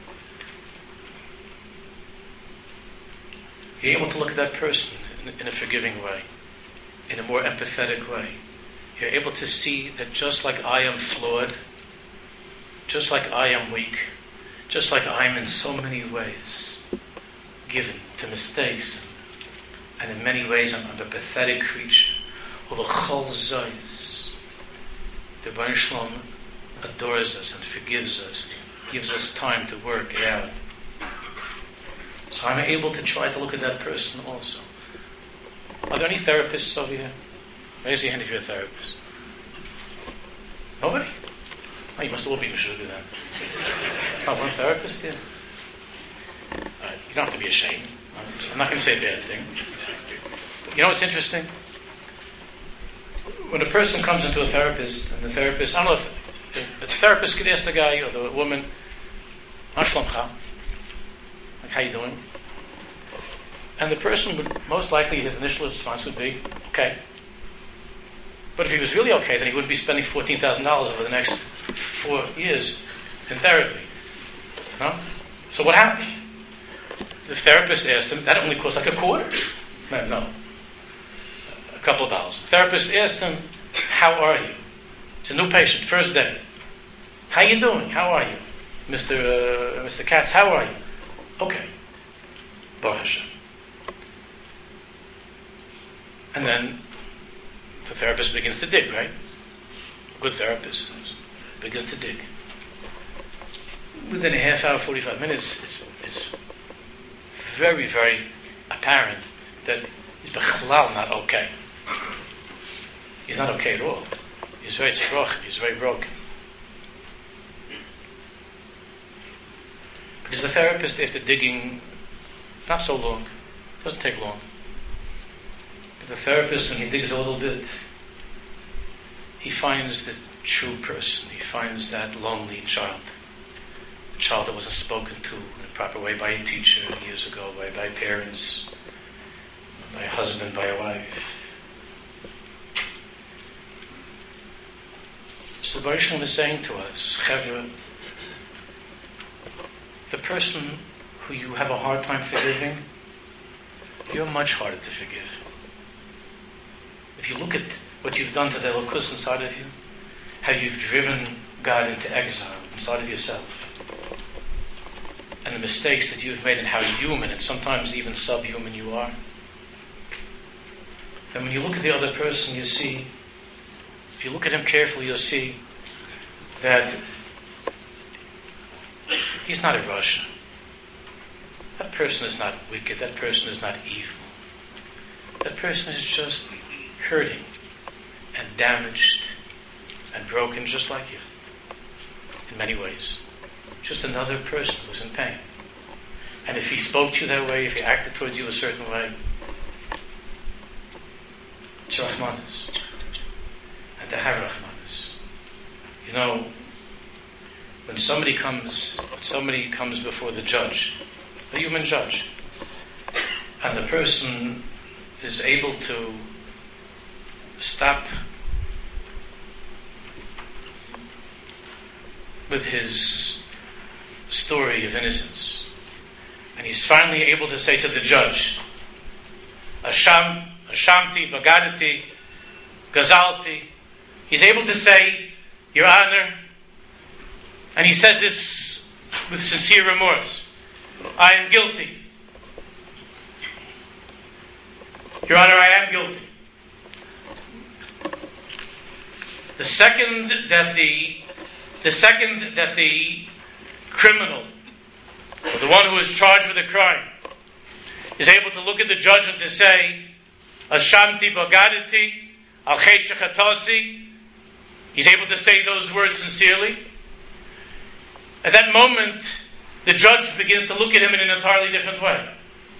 You're able to look at that person in, in a forgiving way, in a more empathetic way. You're able to see that just like I am flawed, just like I am weak, just like I am in so many ways given to mistakes, and in many ways I'm a pathetic creature. Over chol zayis, the Rebbeinu Shalom adores us and forgives us, gives us time to work it out. So I'm able to try to look at that person also. Are there any therapists over here? Raise your hand if you're a therapist. Nobody? Oh, you must all be Meshuggah then. It's not one therapist here? Right, you don't have to be ashamed. I'm not going to say a bad thing. But you know what's interesting? When a person comes into a therapist, and the therapist, I don't know if, if the therapist could ask the guy or the woman, Ma shlomcha? Like, how you doing? And the person would, most likely, his initial response would be, okay. But if he was really okay, then he wouldn't be spending fourteen thousand dollars over the next four years in therapy. No? So what happened? The therapist asked him, that only cost like a quarter. No, no. A couple of dollars. The therapist asked him, how are you? It's a new patient, first day. How you doing? How are you? Mister Uh, Mister Katz, how are you? Okay. Baruch Hashem. And then the therapist begins to dig, right? A good therapist begins to dig. Within a half hour, forty-five minutes, it's, it's very, very apparent that he's bechlal not okay. He's not okay at all. He's very tzrochen, he's very broken. Because the therapist, after digging, not so long, doesn't take long, but the therapist, when he digs a little bit, he finds the true person. He finds that lonely child. A child that wasn't spoken to in a proper way by a teacher years ago, by, by parents, by a husband, by a wife. So the Baruch Shalom is saying to us, Chevra, the person who you have a hard time forgiving, you're much harder to forgive. If you look at what you've done to the Elokus inside of you, how you've driven God into exile inside of yourself, and the mistakes that you've made, and how human and sometimes even subhuman you are, then when you look at the other person, you see, if you look at him carefully, you'll see that he's not a Russia. That person is not wicked. That person is not evil. That person is just hurting and damaged and broken just like you in many ways. Just another person who's in pain. And if he spoke to you that way, if he acted towards you a certain way, it's Rahmanis. And to have Rahmanis. You know, when somebody comes, when somebody comes before the judge, the human judge, and the person is able to stop with his story of innocence, and he's finally able to say to the judge, Asham, Ashamti, Bagadati, Gazalti, he's able to say, Your Honor, and he says this with sincere remorse, I am guilty. Your Honor, I am guilty. The second that the the second that the criminal, or the one who is charged with a crime, is able to look at the judge and to say, Ashamti bagadati, al chatasi, he's able to say those words sincerely. At that moment, the judge begins to look at him in an entirely different way.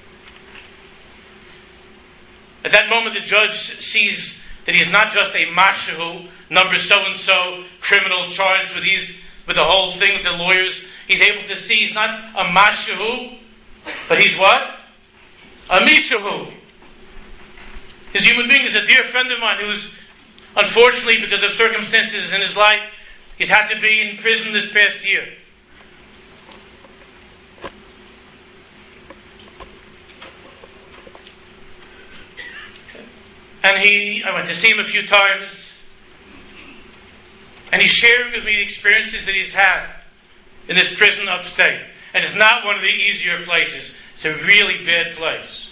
At that moment, the judge sees that he is not just a mashahu, number so-and-so, criminal charged with these, with the whole thing with the lawyers. He's able to see he's not a mashahu, but he's what? A mishahu. His human being is a dear friend of mine who's, unfortunately, because of circumstances in his life, he's had to be in prison this past year. And he, I went to see him a few times, and he's sharing with me the experiences that he's had in this prison upstate. And it's not one of the easier places. It's a really bad place.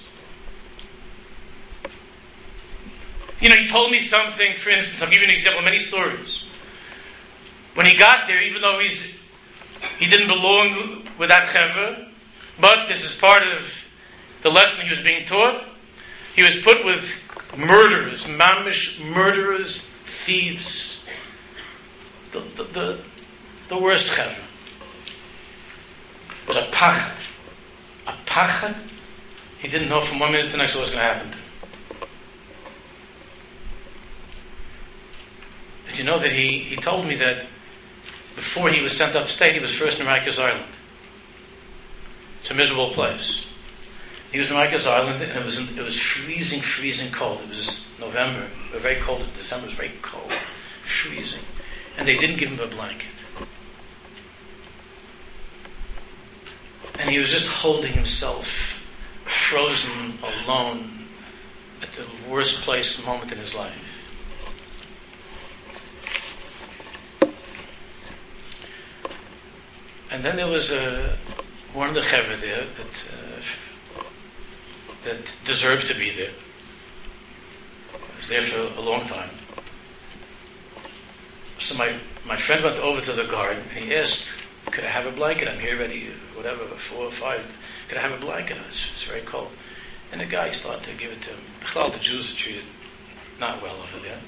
You know, he told me something, for instance, I'll give you an example of many stories. When he got there, even though he's he didn't belong with that chevra, but this is part of the lesson he was being taught, he was put with murderers, mamish murderers, thieves, the the the, the worst chevra. It was a pachad. A pachad. He didn't know from one minute to the next what was going to happen to him. And you know that he, he told me that before he was sent upstate, he was first in Rikers Island. It's a miserable place. He was in Rikers Island, and it was in, it was freezing, freezing cold. It was November. It was very cold. December was very cold, freezing, and they didn't give him a blanket. And he was just holding himself, frozen, alone, at the worst place, moment in his life. And then there was a one of the chevra there that uh, that deserved to be there. He was there for a long time. So my my friend went over to the guard and he asked, "Could I have a blanket? I'm here ready, whatever, four or five. Could I have a blanket? It's, it's very cold." And the guy started to give it to him. Bichlal, the Jews are treated not well over there.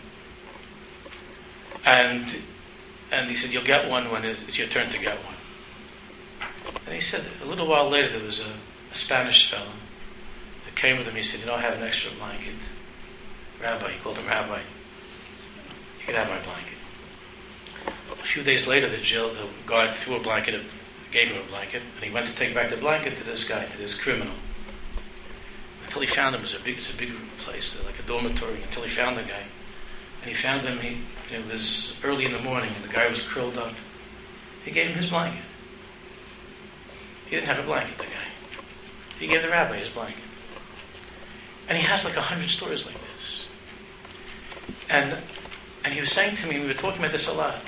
And and he said, "You'll get one when it's your turn to get one." And he said, a little while later, there was a, a Spanish fellow that came with him. He said, "You know, I have an extra blanket." Rabbi, he called him Rabbi. "You could have my blanket." A few days later, the jail, the guard threw a blanket, gave him a blanket, and he went to take back the blanket to this guy, to this criminal. Until he found him, it was a big, it's a big place, like a dormitory. Until he found the guy, and he found him. He, it was early in the morning, and the guy was curled up. He gave him his blanket. He didn't have a blanket, the guy. He gave the rabbi his blanket. And he has like a hundred stories like this. And And he was saying to me, and we were talking about this a lot,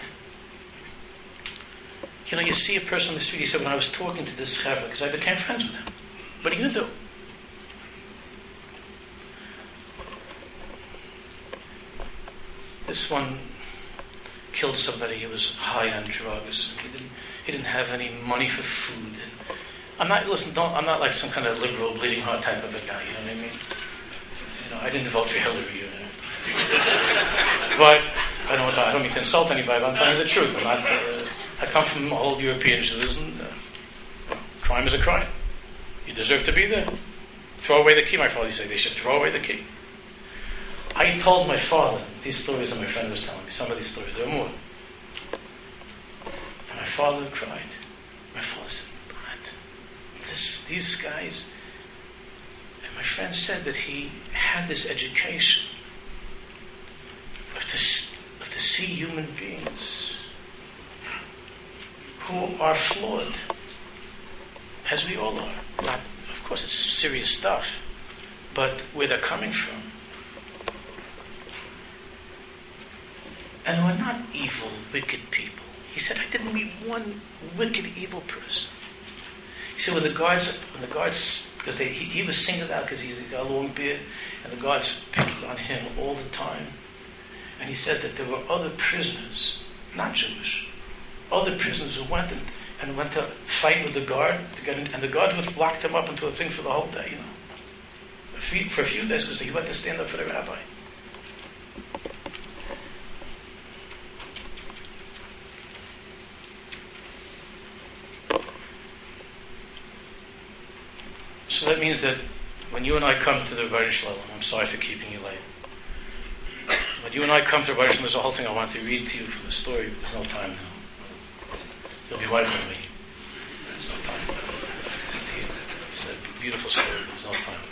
you know, you see a person on the street, he said, when I was talking to this chevra, because I became friends with him, what are you going to do? This one killed somebody. He was high on drugs. He didn't. He didn't have any money for food. I'm not. Listen. Don't. I'm not like some kind of liberal, bleeding heart type of a guy. You know what I mean? You know, I didn't vote for Hillary. You know. But I don't. I don't mean to insult anybody. But I'm telling you the truth. I'm not. Uh, I come from old European Judaism. Uh, crime is a crime. You deserve to be there. Throw away the key. My father used to say they should throw away the key. I told my father these stories that my friend was telling me. Some of these stories, there are more. And my father cried. My father said, "What? This, these guys." And my friend said that he had this education of to, of to see human beings who are flawed, as we all are. Not, of course, it's serious stuff, but where they're coming from. And we're not evil, wicked people. He said, I didn't meet one wicked, evil person. He said, when the guards, when the guards, because they, he, he was singled out because he's got a long beard, and the guards picked on him all the time. And he said that there were other prisoners, not Jewish, other prisoners who went and, and went to fight with the guard, to get in, and the guards would lock them up into a thing for the whole day, you know, for a few, for a few days, because he went to stand up for the rabbi. So that means that when you and I come to the Rebbeinu Shalom, I'm sorry for keeping you late. When you and I come to the Rebbeinu Shalom, there's a whole thing I want to read to you from the story, but there's no time now. You'll be right with me. There's no time. It's a beautiful story, but there's no time.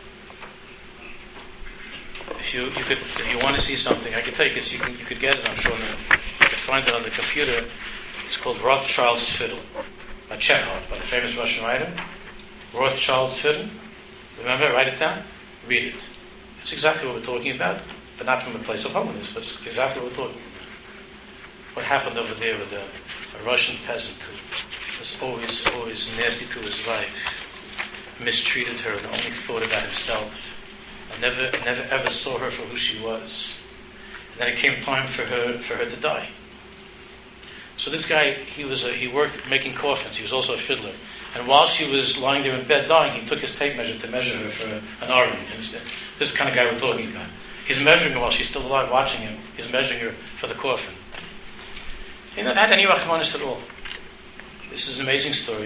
If you, you could, if you want to see something, I can tell you, because you, can, you could get it, I'm sure, you can find it on the computer. It's called Rothschild's Fiddle by Chekhov, by the famous Russian writer. Rothschild's Fiddle. Remember, write it down, read it. It's exactly what we're talking about, but not from a place of holiness, but it's exactly what we're talking about. What happened over there with a, a Russian peasant who was always, always nasty to his wife, mistreated her and only thought about himself, and never, never ever saw her for who she was. And then it came time for her, for her to die. So this guy, he was a, he worked making coffins. He was also a fiddler. And while she was lying there in bed dying, he took his tape measure to measure her for an arum. This is the kind of guy we're talking about. He's measuring her while she's still alive, watching him. He's measuring her for the coffin. He never had any rachmanis at all. This is an amazing story.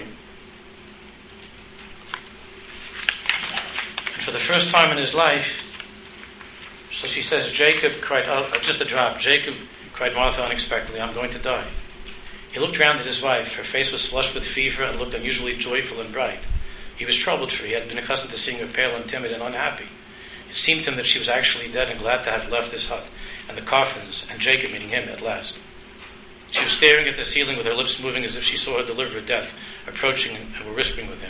And for the first time in his life, so she says, Jacob cried, oh, just a drop, Jacob cried Martha unexpectedly, I'm going to die. He looked round at his wife. Her face was flushed with fever and looked unusually joyful and bright. He was troubled, for he had been accustomed to seeing her pale and timid and unhappy. It seemed to him that she was actually dead and glad to have left this hut, and the coffins, and Jacob, meaning him, at last. She was staring at the ceiling with her lips moving as if she saw her deliverer, Death, approaching and were whispering with him.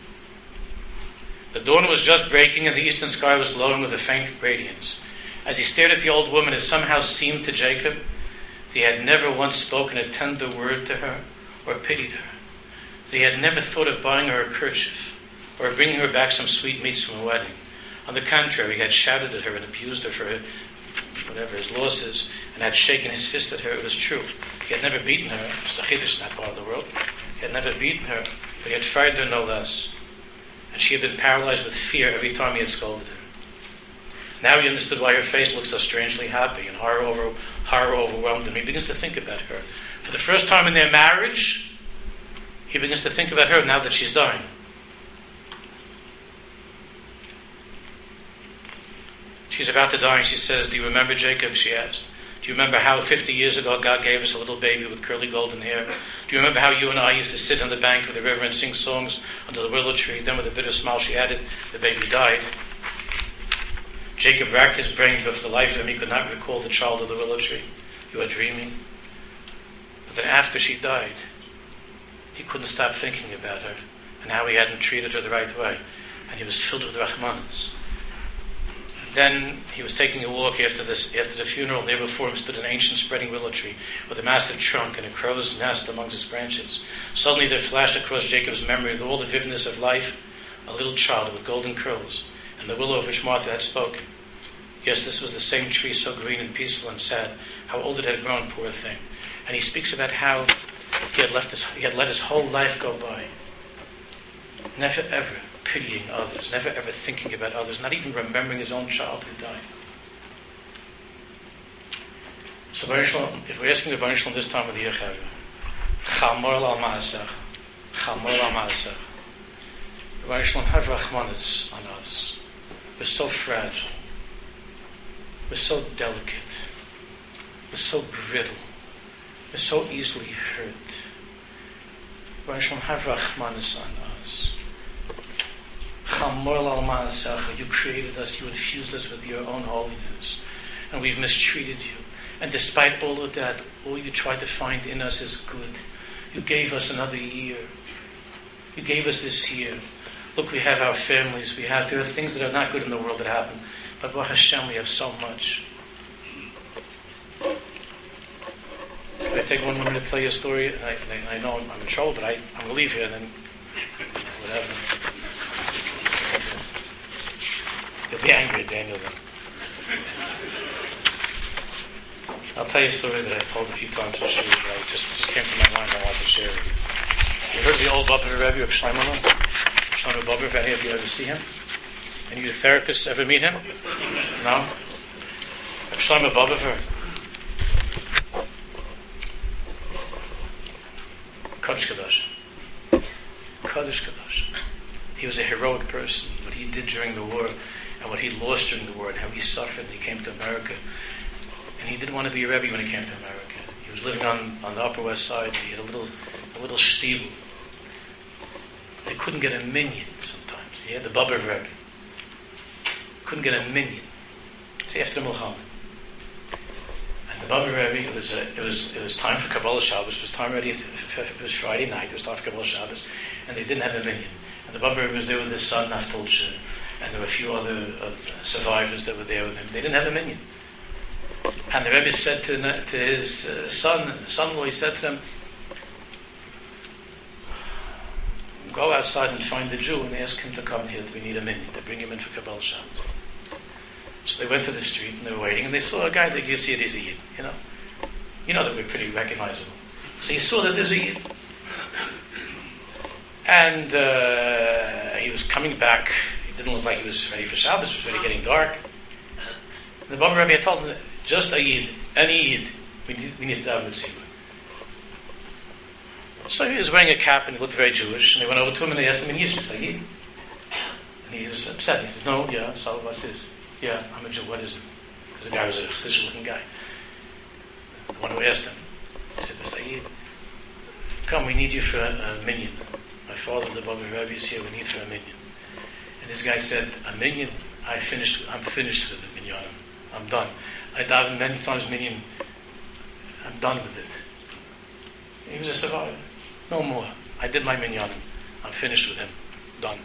The dawn was just breaking, and the eastern sky was glowing with a faint radiance. As he stared at the old woman, it somehow seemed to Jacob he had never once spoken a tender word to her or pitied her. He had never thought of buying her a kerchief or bringing her back some sweetmeats from a wedding. On the contrary, he had shouted at her and abused her for her, whatever his losses, and had shaken his fist at her. It was true. He had never beaten her. It's a chiddush in that part of the world. He had never beaten her, but he had frightened her no less. And she had been paralyzed with fear every time he had scolded her. Now he understood why her face looked so strangely happy, and horror, over, horror overwhelmed him. He begins to think about her. For the first time in their marriage, he begins to think about her now that she's dying. She's about to die, and she says, do you remember Jacob? She asked. Do you remember how fifty years ago God gave us a little baby with curly golden hair? Do you remember how you and I used to sit on the bank of the river and sing songs under the willow tree? Then with a bitter smile she added, the baby died. Jacob racked his brains, but for the life of him he could not recall the child of the willow tree. You are dreaming. But then after she died, he couldn't stop thinking about her and how he hadn't treated her the right way. And he was filled with rachmanis. Then he was taking a walk after this, after the funeral. There before him stood an ancient spreading willow tree with a massive trunk and a crow's nest amongst its branches. Suddenly there flashed across Jacob's memory with all the vividness of life a little child with golden curls, and the willow of which Martha had spoken. Yes, this was the same tree, so green and peaceful and sad. How old it had grown, poor thing. And he speaks about how he had left his, he had let his whole life go by, never ever pitying others, never ever thinking about others, not even remembering his own child who died. So if we're asking the Baruch Shalom this time of the year, Chamor al Ma'asach, Chamor al Ma'asach, the Baruch Shalom have Rachmanis on us. We're so fragile, we're so delicate, we're so brittle, we're so easily hurt. Baruch Shalom have Rachmanis on us. You created us, you infused us with your own holiness, and we've mistreated you. And despite all of that, all you tried to find in us is good. You gave us another year. You gave us this year. Look, we have our families, we have, there are things that are not good in the world that happen, but Baruch Hashem, we have so much. Can I take one minute to tell you a story? I, I, I know I'm in trouble, but I, I'm going to leave here and then whatever. You'll be angry at Daniel then. I'll tell you a story that I've told a few times in Shul, but I just, just came to my mind and I want to share with you. You heard the old Bobber Rebbe of Shlomo? Shlomo Bobber, if any of you ever see him? Any of you therapists ever meet him? No? Shlomo Bobber, Kodesh Kadosh. Kodesh Kadosh. He was a heroic person. What he did during the war and what he lost during the war and how he suffered, and he came to America. And he didn't want to be a Rebbe when he came to America. He was living on, on the Upper West Side. He had a little a little shtibel. They couldn't get a minyan sometimes. He had the Bobber Rebbe. Couldn't get a minyan. It's after the Milchama. And the Bobber Rebbe, it was, a, it was it was time for Kabbalah Shabbos. It was time ready. It was Friday night. It was time for Kabbalah Shabbos. And they didn't have a minyan. And the Bobber Rebbe was there with his son, Naftolche, and there were a few other uh, survivors that were there with him. They didn't have a minyan. And the Rebbe said to, to his uh, son, son-in-law, he said to him, go outside and find the Jew and ask him to come here. We need a minyan to bring him in for Kabbalah Shabbos. So they went to the street and they were waiting, and they saw a guy that you could see it is a Yid, you know. You know that we're pretty recognizable. So he saw that there's a Yid. And uh, he was coming back. It didn't look like he was ready for Shabbos. It was already getting dark. And the Bobber Rebbe had told him, just a Yid, any Yid, we need, we need to have a tzibur. So he was wearing a cap and he looked very Jewish, and they went over to him and they asked him in Yiddish, a Yid. And he was upset. He said, no, yeah, so what's this? Yeah, I'm a Jew, what is it? Because the guy was a chassidish looking guy. The one who asked him, he said, Mister Yid, come, we need you for a, a minyan. My father, the Bobber Rebbe, is here, we need for a minyan. And this guy said, a minyan? I finished, I'm finished with the minyan. I'm done. I davened many times minyan. I'm done with it. He was a survivor. No more. I did my minyan. I'm finished with him. Done.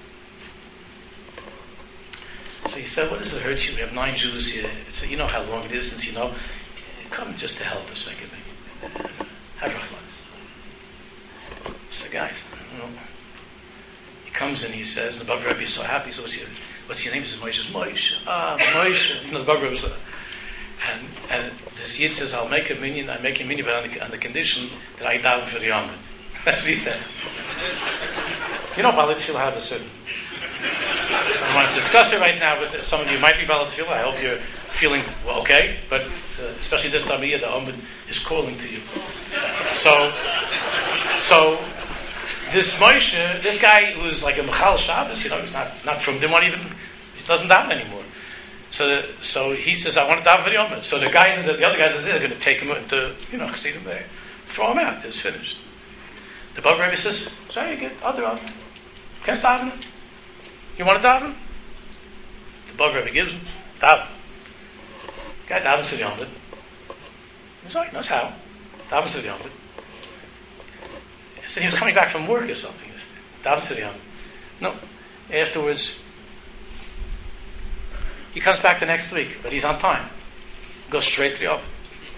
So he said, what does it hurt you? We have nine Jews here. So you know how long it is since you know. Come just to help us make it. Have Rahmanis. So guys, you know, he comes and he says, and the Bobber Rebbe is so happy. So what's your, what's your name? He says, Moshe. Moshe. Ah, Moshe. You know, the Bobber Rebbe was, uh, and, and this Yid says, I'll make a minyan, I make a minyan, but on the, on the condition that I daven for the Yomim. That's what he said. You know, Baal Tefillah have a certain. So I don't want to discuss it right now, but some of you might be Baal Tefillah. I hope you're feeling well, okay, but uh, especially this time of year, the Omen is calling to you. So, so this Moshe, this guy who's like a Mechal Shabbos, you know, he's not not from, didn't want even, he doesn't daven anymore. So, the, so he says, I want to daven for the Omen. So the guys, the, the other guys are there, they're going to take him into, you know, Chassidim there, throw him out. It's finished. The Bobber Rebbe says, sorry, good, I'll do it. Can't daven it. You want to daven? The Bobber Rebbe gives him daven. The guy davens to the Yomim. He's like, knows how. Davens to the Yomim. He said he was coming back from work or something. Davens to the Yomim. No. Afterwards, He comes back the next week, but he's on time. Goes straight to the oven.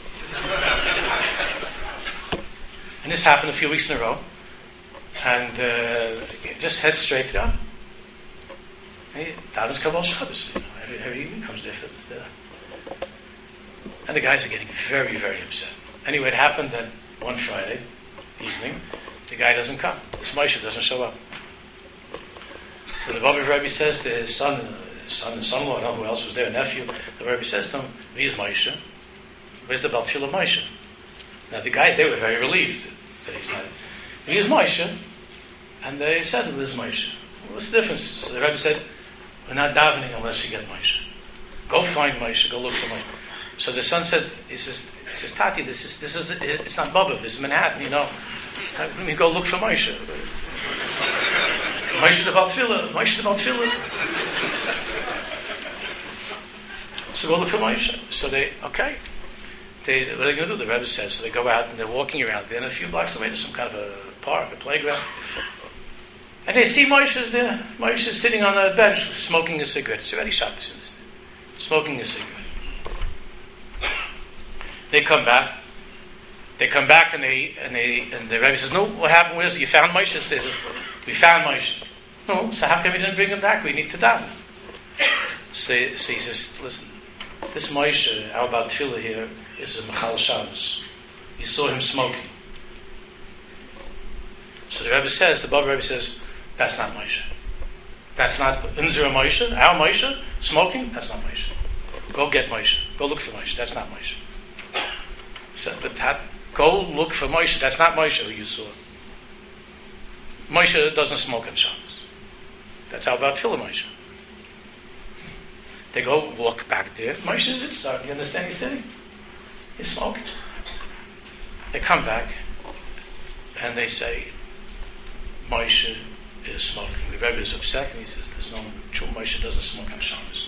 And this happened a few weeks in a row. And uh, just head straight to the oven. And he davens Kabbalah Shabbos. You know, every, every evening comes there. For the, and the guys are getting very, very upset. Anyway, it happened that one Friday evening, the guy doesn't come. This Moshe doesn't show up. So the Bobby Rebbe says to his son, his son and son-in-law, I don't know who else was there, nephew, the Rebbe says to him, "Where's Moshe? Where's the Baltfila Moshe?" Now the guy, they were very relieved that he's not. Where's Moshe? And they said, "Where's Moshe?" What's the difference? So the Rebbe said, "We're not davening unless you get Moshe. Go find Moshe. Go look for Moshe." So the son said, "He says, he says, Tati, this is this is it's not Bobov. This is Manhattan. You know, let me go look for Moshe. Moshe the Baltfila. Moshe the Baltfila." So go look for Moshe. So they okay. They, what are they going to do? The Rebbe says. So they go out and they're walking around. Then a few blocks away to some kind of a park, a playground. And they see Moshe's there. Moshe's sitting on a bench smoking a cigarette. It's already Shabbos. Smoking a cigarette. They come back. They come back and they and they and the Rebbe says, "No, what happened was you found Moshe?" Says, "We found Moshe." "No, so how come we didn't bring him back? We need to daven." So, so he says, "Listen, this Moshe, our Baltfila here, is a Mechal Shabbos. You saw him smoking." So the Rebbe says, the Baba Rebbe says, "That's not Moshe. That's not Unzera Moshe, our Moshe, smoking, that's not Moshe. Go get Moshe. Go look for Moshe. That's not Moshe." So, but that, go look for Moshe. That's not Moshe who you saw. Moshe doesn't smoke on Shabbos. That's how about Tefillah Moshe. They go walk back there. Moshe is inside. You understand he's sitting? He's smoking. They come back and they say, "Moshe is smoking." The Rebbe is upset and he says, "There's no true Moshe doesn't smoke on Shabbos."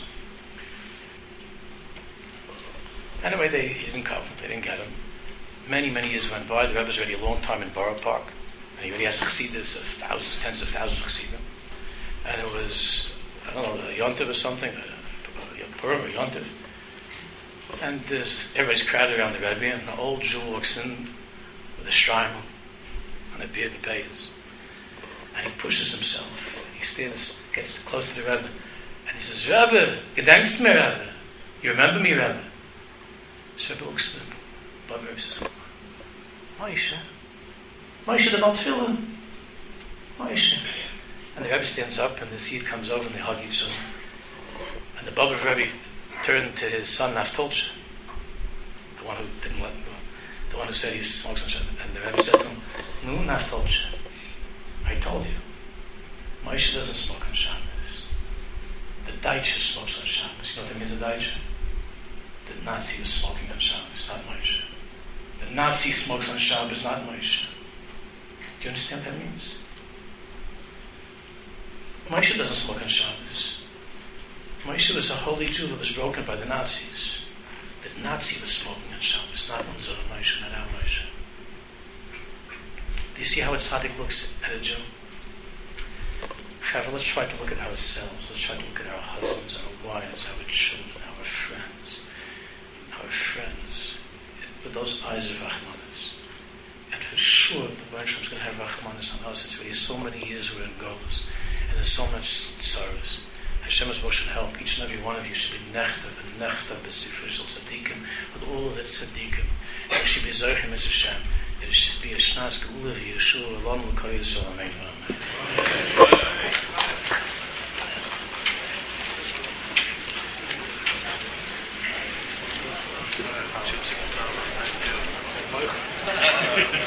Anyway, they he didn't come. They didn't get him. Many, many years went by. The Rebbe was already a long time in Borough Park. And he already has chassidus of thousands, tens of thousands of chassidim. And it was, I don't know, a yontiv or something, a, a Purim or yontiv. And there's, everybody's crowded around the Rebbe, and an old Jew walks in with a shtreimel and a beard and payas. And he pushes himself. He stands, gets close to the Rebbe, and he says, "Rebbe, gedenkst me, Rebbe? You remember me, Rebbe?" So Rebbe looks at him. Baba Rebbe says, "Moshe, Moshe the Baltfila, Moshe." And the Rebbe stands up, and the seed comes over, and they hug each other. And the Baba Rebbe turned to his son Naftolche, the one who didn't let him go, the one who said he smokes on Shabbos. And the Rebbe said to him, "No, Naftolche, I told you, Moshe doesn't smoke on Shabbos. The Deutsche smokes on Shabbos. You know what that means, the Deutsche? The Nazi was smoking on Shabbos, not Moshe. The Nazi smokes on Shabbos, not Moshe." Do you understand what that means? Moshe doesn't smoke on Shabbos. Moshe was a holy Jew that was broken by the Nazis. The Nazi was smoking on Shabbos, not Unzera Moshe, not our Moshe. Do you see how a tzaddik looks at a Jew? However, let's try to look at ourselves. Let's try to look at our husbands, our wives, our children, our friends, our friends, with those eyes of Rachmanis. And for sure, the Baruch Shem is going to have Rachmanis on us. It's already so many years we're in Golos, and there's so much sorrows. Hashem is should help. Each and every one of you should be nechtav and nechtav b'sifra shel tzaddikim, with all of its tzaddikim. And it should be zochim as Hashem. It should be a shnas geula v'yeshua alon l'kol Yisrael. Amen. Amen.